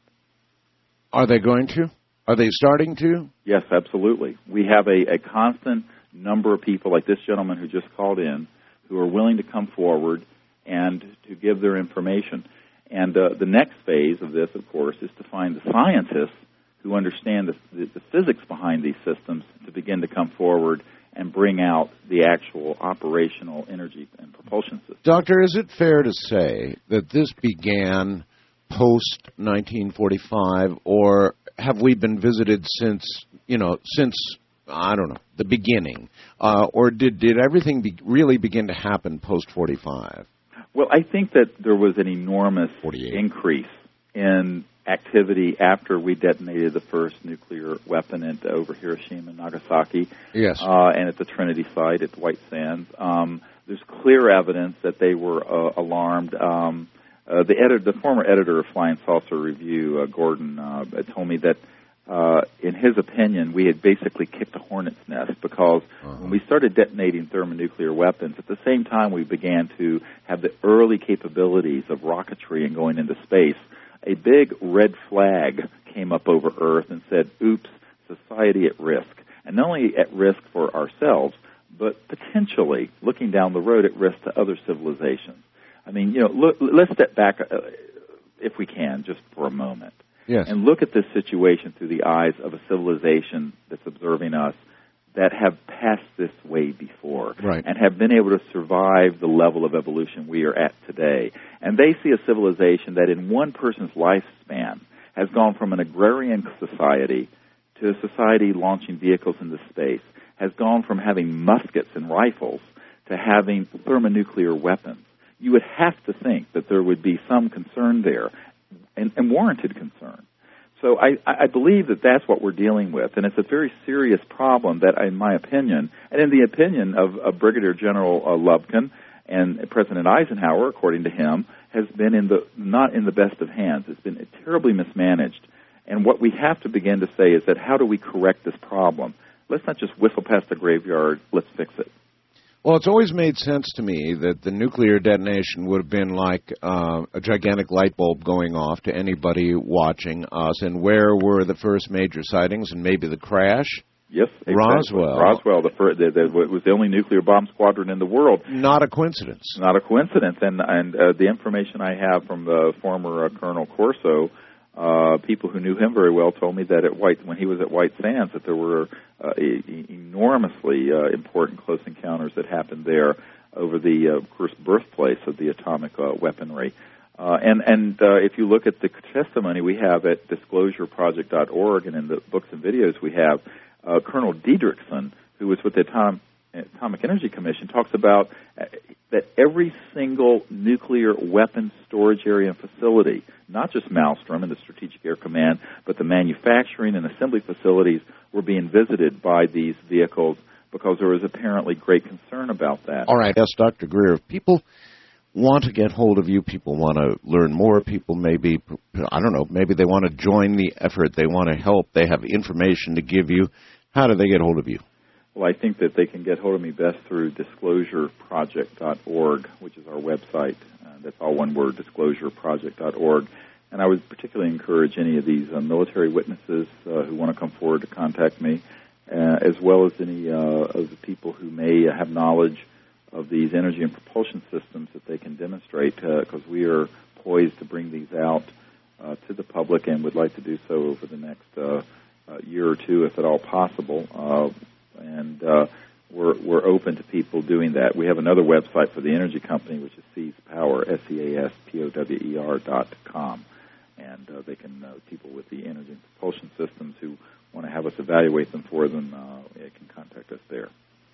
Are they going to? Are they starting to? Yes, absolutely. We have a constant number of people like this gentleman who just called in who are willing to come forward and to give their information. And the next phase of this, of course, is to find the scientists who understand the physics behind these systems to begin to come forward and bring out the actual operational energy and propulsion system. Doctor, is it fair to say that this began post-1945, or have we been visited since I don't know, the beginning? Or did everything really begin to happen post-45? Well, I think that there was an enormous increase in activity after we detonated the first nuclear weapon over Hiroshima and Nagasaki. Yes. And at the Trinity site at White Sands. There's clear evidence that they were alarmed. The former editor of Flying Saucer Review, Gordon, told me that in his opinion, we had basically kicked a hornet's nest because when we started detonating thermonuclear weapons, at the same time we began to have the early capabilities of rocketry and going into space, a big red flag came up over Earth and said, oops, society at risk. And not only at risk for ourselves, but potentially, looking down the road, at risk to other civilizations. I mean, let's step back, if we can, just for a moment. Yes. And look at this situation through the eyes of a civilization that's observing us that have passed this way before, right, and have been able to survive the level of evolution we are at today. And they see a civilization that in one person's lifespan has gone from an agrarian society to a society launching vehicles into space, has gone from having muskets and rifles to having thermonuclear weapons. You would have to think that there would be some concern there, and warranted concern. So I believe that that's what we're dealing with, and it's a very serious problem that, in my opinion, and in the opinion of Brigadier General Lubkin and President Eisenhower, according to him, has been not in the best of hands. It's been terribly mismanaged. And what we have to begin to say is that how do we correct this problem? Let's not just whistle past the graveyard, let's fix it. Well, it's always made sense to me that the nuclear detonation would have been like a gigantic light bulb going off to anybody watching us. And where were the first major sightings and maybe the crash? Yes, exactly. Roswell. Roswell, it was the only nuclear bomb squadron in the world. Not a coincidence. Not a coincidence. And the information I have from the former Colonel Corso, people who knew him very well told me that when he was at White Sands, that there were enormously important close encounters that happened there over the, of course, birthplace of the atomic weaponry. And if you look at the testimony we have at disclosureproject.org and in the books and videos we have, Colonel Diedrichson, who was with the Atomic Energy Commission, talks about that every single nuclear weapons storage area and facility, not just Malmstrom and the Strategic Air Command, but the manufacturing and assembly facilities were being visited by these vehicles because there was apparently great concern about that. All right. Yes, Dr. Greer, if people want to get hold of you, people want to learn more, people maybe, I don't know, maybe they want to join the effort, they want to help, they have information to give you, how do they get hold of you? Well, I think that they can get hold of me best through disclosureproject.org, which is our website. That's all one word, disclosureproject.org. And I would particularly encourage any of these military witnesses who want to come forward to contact me, as well as any of the people who may have knowledge of these energy and propulsion systems that they can demonstrate, because we are poised to bring these out to the public and would like to do so over the next year or two, if at all possible. And we're open to people doing that. We have another website for the energy company, which is SeasPower, SeasPower.com. And they can, people with the energy and propulsion systems who want to have us evaluate them for them, can contact us there.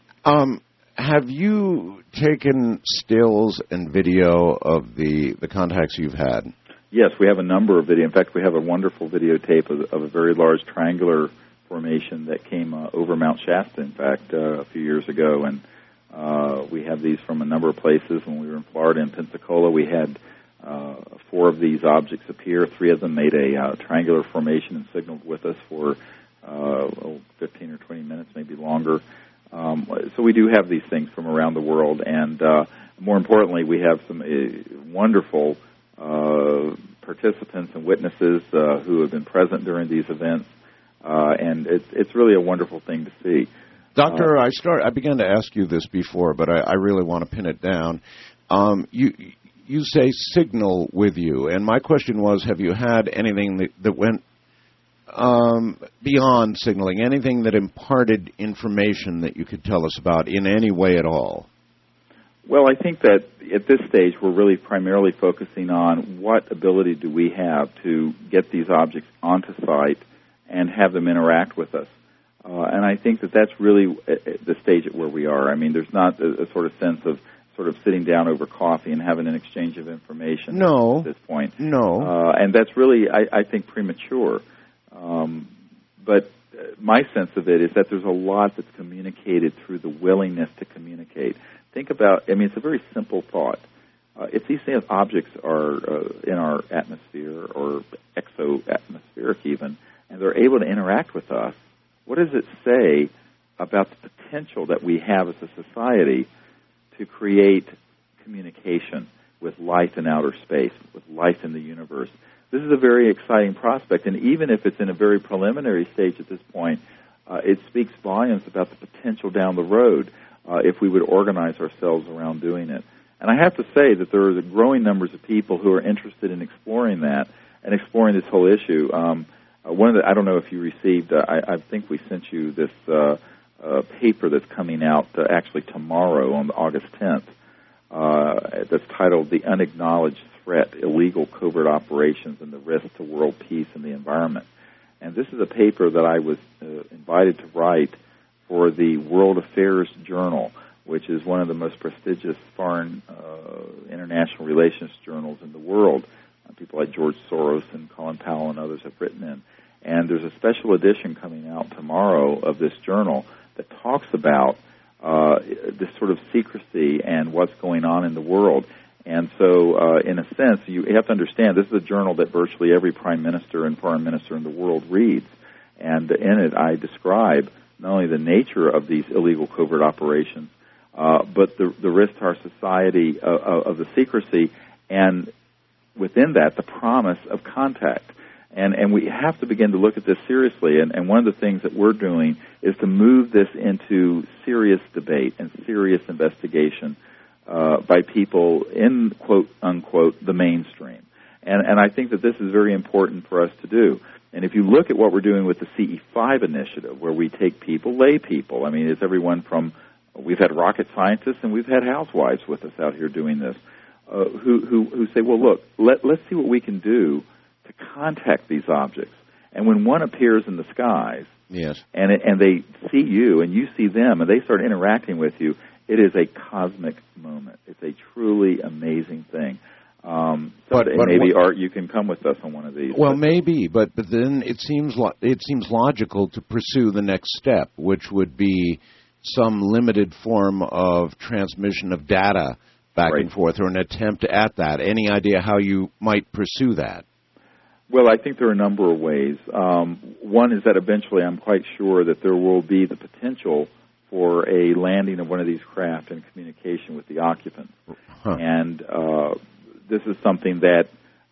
Have you taken stills and video of the contacts you've had? Yes, we have a number of video. In fact, we have a wonderful videotape of a very large triangular formation that came over Mount Shasta, in fact, a few years ago. And we have these from a number of places. When we were in Florida and Pensacola, we had 4 of these objects appear. 3 of them made a triangular formation and signaled with us for 15 or 20 minutes, maybe longer. So we do have these things from around the world, and more importantly, we have some wonderful participants and witnesses who have been present during these events, and it's really a wonderful thing to see. Doctor, I began to ask you this before, but I really want to pin it down. You say signal with you, and my question was, have you had anything that went beyond signaling, anything that imparted information that you could tell us about in any way at all? Well, I think that at this stage we're really primarily focusing on what ability do we have to get these objects onto site and have them interact with us. And I think that that's really the stage at where we are. I mean, there's not a sort of sense of sort of sitting down over coffee and having an exchange of information at this point. No. And that's really, I think, premature. But my sense of it is that there's a lot that's communicated through the willingness to communicate. Think about, it's a very simple thought. If these objects are in our atmosphere or exo-atmospheric even, and they're able to interact with us, what does it say about the potential that we have as a society to create communication with life in outer space, with life in the universe? This is a very exciting prospect, and even if it's in a very preliminary stage at this point, it speaks volumes about the potential down the road if we would organize ourselves around doing it. And I have to say that there are growing numbers of people who are interested in exploring that and exploring this whole issue. I don't know if you received, I think we sent you this paper that's coming out actually tomorrow on August 10th that's titled The Unacknowledged Threat, Illegal Covert Operations and the Risk to World Peace and the Environment. And this is a paper that I was invited to write for the World Affairs Journal, which is one of the most prestigious foreign international relations journals in the world. People like George Soros and Colin Powell and others have written in. And there's a special edition coming out tomorrow of this journal that talks about this sort of secrecy and what's going on in the world. And so, in a sense, you have to understand this is a journal that virtually every prime minister and foreign minister in the world reads. And in it, I describe not only the nature of these illegal covert operations, but the risk to our society of the secrecy, and within that, the promise of contact. And we have to begin to look at this seriously. And one of the things that we're doing is to move this into serious debate and serious investigation by people in, quote, unquote, the mainstream. And I think that this is very important for us to do. And if you look at what we're doing with the CE5 initiative, where we take people, lay people, it's everyone from, we've had rocket scientists and we've had housewives with us out here doing this, who say, well, look, let's see what we can do to contact these objects. And when one appears in the skies, yes, and they see you and you see them and they start interacting with you, it is a cosmic moment. It's a truly amazing thing. But maybe, Art, you can come with us on one of these. Well, maybe, but then it seems logical to pursue the next step, which would be some limited form of transmission of data back and forth, or an attempt at that. Any idea how you might pursue that? Well, I think there are a number of ways. One is that eventually I'm quite sure that there will be the potential for a landing of one of these craft in communication with the occupant. Huh. And this is something that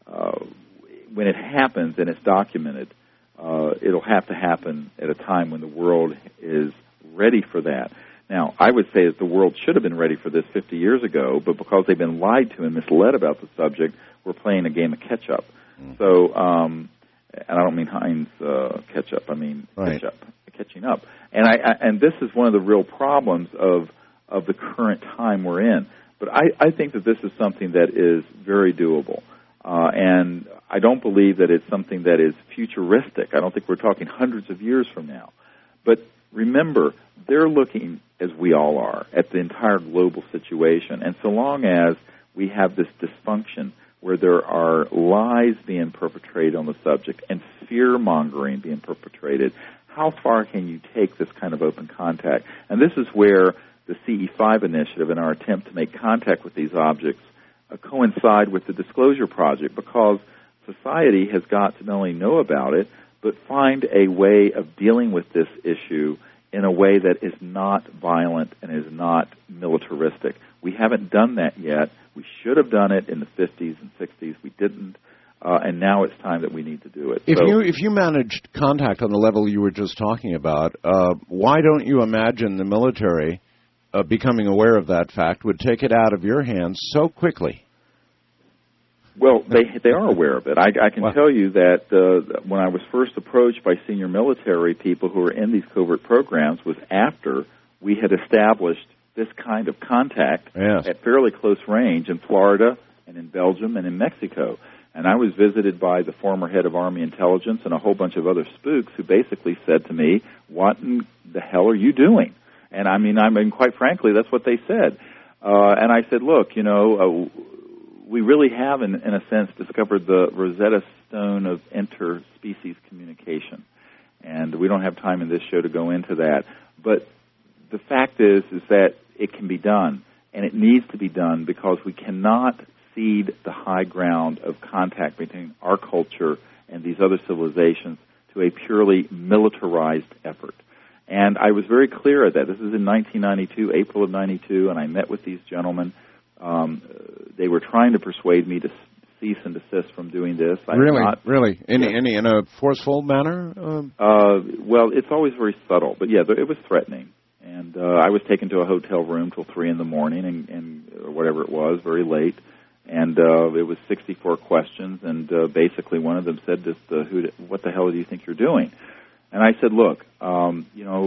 when it happens and it's documented, it'll have to happen at a time when the world is ready for that. Now, I would say that the world should have been ready for this 50 years ago, but because they've been lied to and misled about the subject, we're playing a game of catch-up. Mm-hmm. So, and I don't mean Heinz ketchup, I mean catch-up, catching up. And this is one of the real problems of the current time we're in. But I think that this is something that is very doable. And I don't believe that it's something that is futuristic. I don't think we're talking hundreds of years from now. But remember, they're looking, as we all are, at the entire global situation. And so long as we have this dysfunction where there are lies being perpetrated on the subject and fear-mongering being perpetrated, how far can you take this kind of open contact? And this is where the CE5 initiative and our attempt to make contact with these objects coincide with the Disclosure Project, because society has got to not only know about it, but find a way of dealing with this issue in a way that is not violent and is not militaristic. We haven't done that yet. We should have done it in the 50s and 60s. We didn't. And now it's time that we need to do it. If you managed contact on the level you were just talking about, why don't you imagine the military becoming aware of that fact would take it out of your hands so quickly? Well, they are aware of it. I can tell you that when I was first approached by senior military people who were in these covert programs was after we had established this kind of contact at fairly close range in Florida and in Belgium and in Mexico. And I was visited by the former head of Army Intelligence and a whole bunch of other spooks who basically said to me, "What in the hell are you doing?" And I mean, quite frankly, that's what they said. And I said, look, we really have, in a sense, discovered the Rosetta Stone of interspecies communication. And we don't have time in this show to go into that. But the fact is that it can be done, and it needs to be done because we cannot cede the high ground of contact between our culture and these other civilizations to a purely militarized effort. And I was very clear of that. This is in 1992, April of 92, and I met with these gentlemen. They were trying to persuade me to cease and desist from doing this. Really? In a forceful manner? Well, it's always very subtle, but yeah, it was threatening. And I was taken to a hotel room till 3 in the morning, and or whatever it was, very late. And it was 64 questions, and basically one of them said, what the hell do you think you're doing? And I said, look, I'm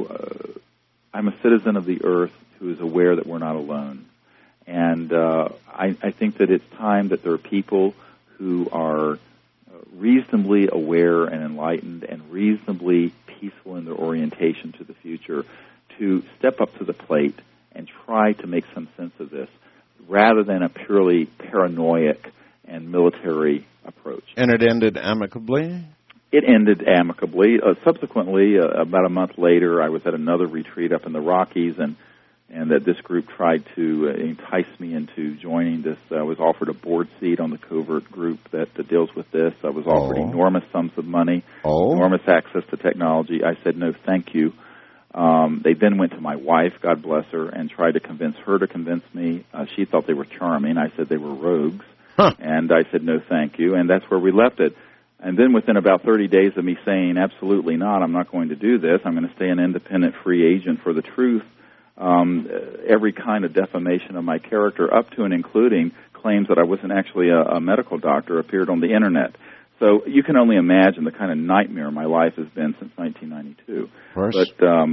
a citizen of the earth who is aware that we're not alone. And I think that it's time that there are people who are reasonably aware and enlightened and reasonably peaceful in their orientation to the future to step up to the plate and try to make some sense of this, rather than a purely paranoid and military approach. And it ended amicably? It ended amicably. Subsequently, about a month later, I was at another retreat up in the Rockies, and that this group tried to entice me into joining this. I was offered a board seat on the covert group that deals with this. I was offered enormous sums of money, enormous access to technology. I said, no, thank you. They then went to my wife, God bless her, and tried to convince her to convince me. She thought they were charming. I said they were rogues. And I said, no, thank you. And that's where we left it. And then within about 30 days of me saying, absolutely not, I'm not going to do this, I'm going to stay an independent free agent for the truth, every kind of defamation of my character, up to and including claims that I wasn't actually a medical doctor, appeared on the Internet. So you can only imagine the kind of nightmare my life has been since 1992. Of course.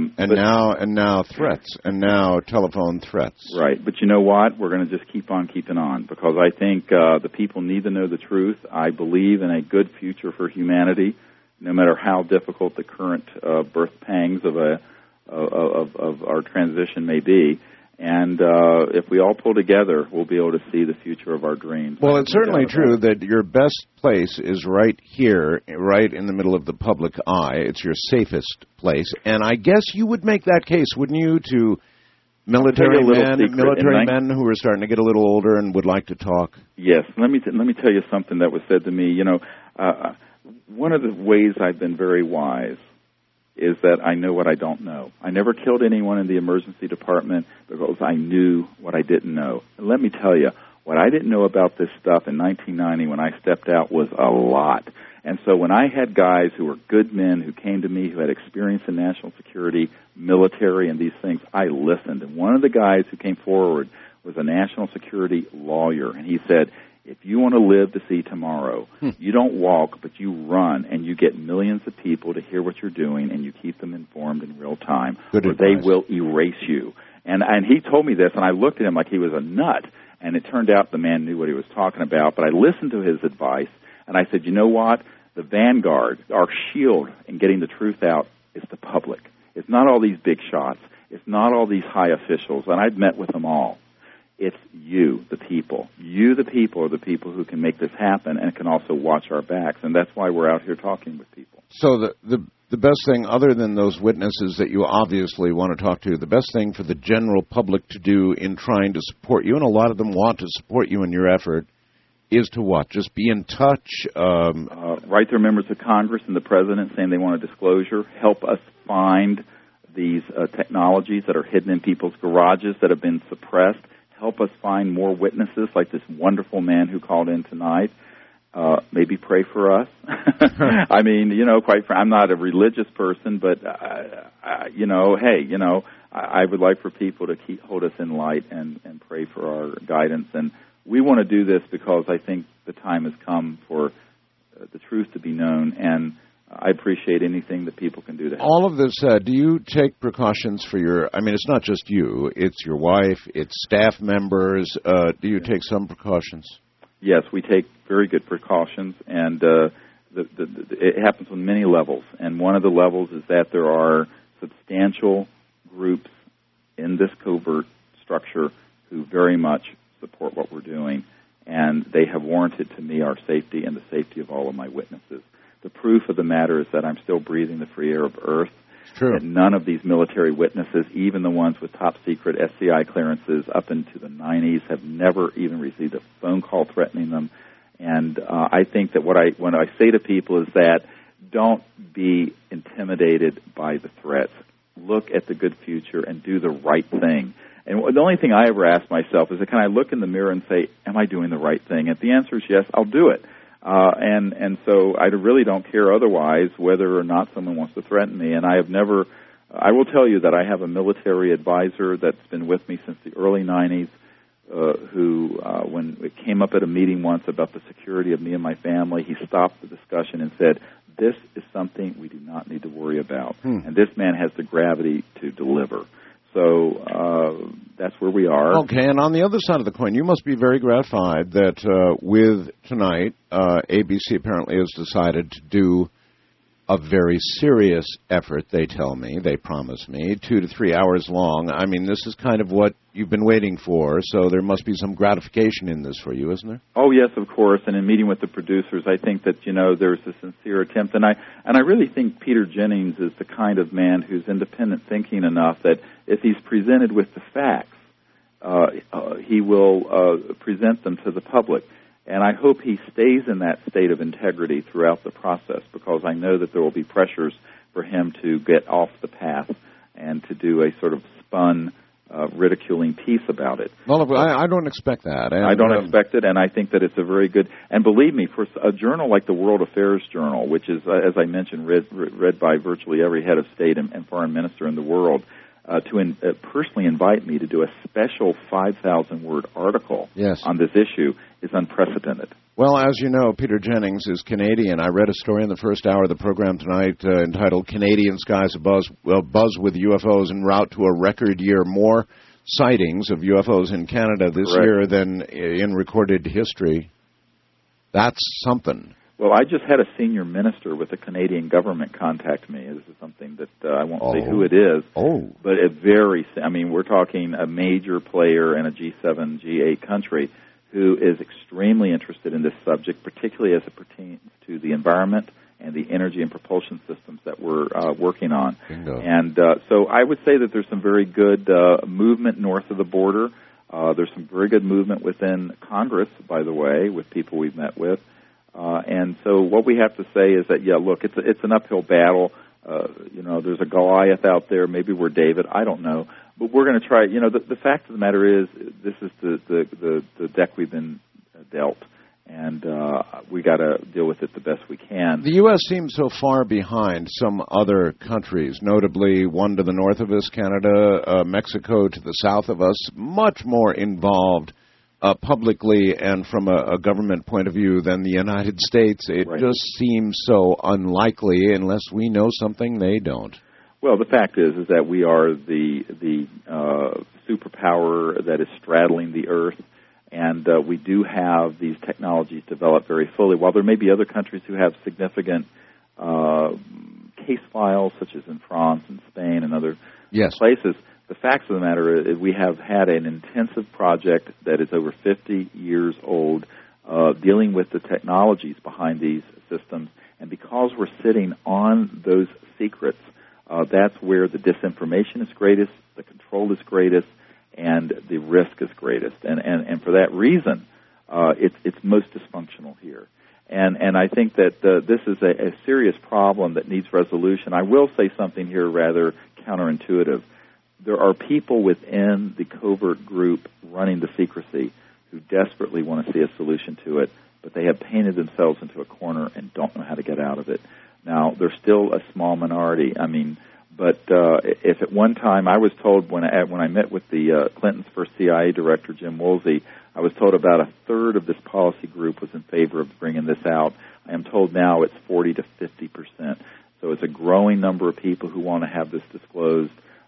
Now threats, and now telephone threats. Right. But you know what? We're going to just keep on keeping on, because I think the people need to know the truth. I believe in a good future for humanity, no matter how difficult the current birth pangs of our transition may be. And if we all pull together, we'll be able to see the future of our dreams. Well, it's certainly true that your best place is right here, right in the middle of the public eye. It's your safest place. And I guess you would make that case, wouldn't you, to military men who are starting to get a little older and would like to talk? Yes. Let me tell you something that was said to me. One of the ways I've been very wise is that I know what I don't know. I never killed anyone in the emergency department because I knew what I didn't know. And let me tell you, what I didn't know about this stuff in 1990 when I stepped out was a lot. And so when I had guys who were good men who came to me who had experience in national security, military, and these things, I listened. And one of the guys who came forward was a national security lawyer, and he said, if you want to live to see tomorrow, you don't walk, but you run, and you get millions of people to hear what you're doing, and you keep them informed in real time, or they will erase you. And he told me this, and I looked at him like he was a nut, and it turned out the man knew what he was talking about, but I listened to his advice, and I said, you know what? The vanguard, our shield in getting the truth out, is the public. It's not all these big shots. It's not all these high officials, and I've met with them all. It's you, the people. You, the people, are the people who can make this happen and can also watch our backs, and that's why we're out here talking with people. So the best thing, other than those witnesses that you obviously want to talk to, the best thing for the general public to do in trying to support you, and a lot of them want to support you in your effort, is to what? Just be in touch? Write their members of Congress and the President saying they want a disclosure. Help us find these technologies that are hidden in people's garages that have been suppressed. Help us find more witnesses like this wonderful man who called in tonight. Maybe pray for us. I mean, I'm not a religious person, but, I would like for people to hold us in light and pray for our guidance. And we want to do this because I think the time has come for the truth to be known, and I appreciate anything that people can do to help. All of this said, do you take precautions for it's not just you, it's your wife, it's staff members. Do you take some precautions? Yes, we take very good precautions, and it happens on many levels. And one of the levels is that there are substantial groups in this covert structure who very much support what we're doing, and they have warranted to me our safety and the safety of all of my witnesses. The proof of the matter is that I'm still breathing the free air of Earth. True. That none of these military witnesses, even the ones with top-secret SCI clearances up into the 90s, have never even received a phone call threatening them. And I think that when I say to people is that don't be intimidated by the threats. Look at the good future and do the right thing. And the only thing I ever ask myself is, can I look in the mirror and say, am I doing the right thing? If the answer is yes, I'll do it. And so I really don't care otherwise whether or not someone wants to threaten me. And I will tell you that I have a military advisor that's been with me since the early 90s, who, when it came up at a meeting once about the security of me and my family, he stopped the discussion and said, this is something we do not need to worry about. And this man has the gravity to deliver. So that's where we are. Okay, and on the other side of the coin, you must be very gratified that with tonight, ABC apparently has decided to do a very serious effort, they tell me, they promise me, 2 to 3 hours long. I mean, this is kind of what you've been waiting for, so there must be some gratification in this for you, isn't there? Oh, yes, of course, and in meeting with the producers, I think that, there's a sincere attempt, and I really think Peter Jennings is the kind of man who's independent thinking enough that if he's presented with the facts, he will present them to the public. And I hope he stays in that state of integrity throughout the process, because I know that there will be pressures for him to get off the path and to do a sort of spun, ridiculing piece about it. Well, I don't expect that. And I don't expect it, and I think that it's a very good... And believe me, for a journal like the World Affairs Journal, which is, as I mentioned, read by virtually every head of state and foreign minister in the world, to personally invite me to do a special 5,000-word article on this issue is unprecedented. Well, as you know, Peter Jennings is Canadian. I read a story in the first hour of the program tonight entitled Canadian Skies Abuzz with UFOs en route to a record year. More sightings of UFOs in Canada this year than in recorded history. That's something. Well, I just had a senior minister with the Canadian government contact me. This is something that I won't say who it is. But we're talking a major player in a G7, G8 country who is extremely interested in this subject, particularly as it pertains to the environment and the energy and propulsion systems that we're working on. Bingo. And so I would say that there's some very good movement north of the border. There's some very good movement within Congress, by the way, with people we've met with. And so what we have to say is that, it's an uphill battle. There's a Goliath out there. Maybe we're David. I don't know. But we're going to try. The fact of the matter is this is the deck we've been dealt, and we got to deal with it the best we can. The U.S. seems so far behind some other countries, notably one to the north of us, Canada, Mexico to the south of us, much more involved publicly and from a government point of view than the United States. It just seems so unlikely unless we know something they don't. Well, the fact is that we are the superpower that is straddling the earth, and we do have these technologies developed very fully. While there may be other countries who have significant case files, such as in France and Spain and other places, the facts of the matter is we have had an intensive project that is over 50 years old, dealing with the technologies behind these systems. And because we're sitting on those secrets, that's where the disinformation is greatest, the control is greatest, and the risk is greatest. And for that reason, it's most dysfunctional here. And I think that this is a serious problem that needs resolution. I will say something here rather counterintuitive. There are people within the covert group running the secrecy who desperately want to see a solution to it, but they have painted themselves into a corner and don't know how to get out of it. Now, they're still a small minority. But if at one time I was told when I met with the Clinton's first CIA director, Jim Woolsey, I was told about a third of this policy group was in favor of bringing this out. I am told now it's 40 to 50%. So it's a growing number of people who want to have this disclosed.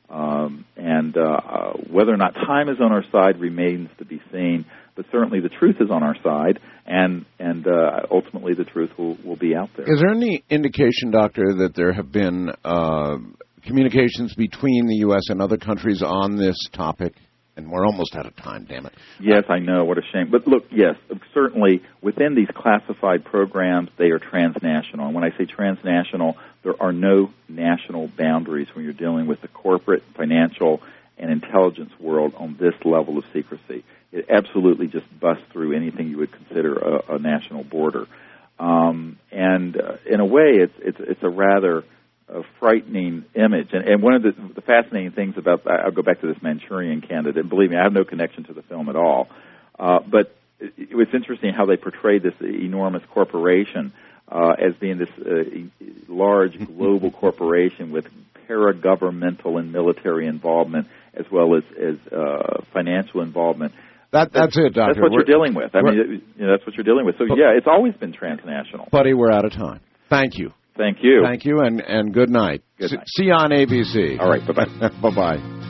And whether or not time is on our side remains to be seen. But certainly the truth is on our side, and ultimately the truth will be out there. Is there any indication, Doctor, that there have been communications between the U.S. and other countries on this topic? And we're almost out of time, damn it. Yes, I know. What a shame. But look, yes, certainly within these classified programs, they are transnational. And when I say transnational, there are no national boundaries when you're dealing with the corporate, financial, and intelligence world on this level of secrecy. It absolutely just busts through anything you would consider a national border. In a way, it's a rather frightening image. And one of the fascinating things about, I'll go back to this Manchurian Candidate, and believe me, I have no connection to the film at all, but it was interesting how they portrayed this enormous corporation as being this large global corporation with paragovernmental and military involvement as well as financial involvement. That's it, Doctor. That's what you're dealing with. I mean, that's what you're dealing with. So, yeah, it's always been transnational. Buddy, we're out of time. Thank you. Thank you. Thank you, and good night. Good night. See you on ABC. All right, bye-bye. Bye-bye.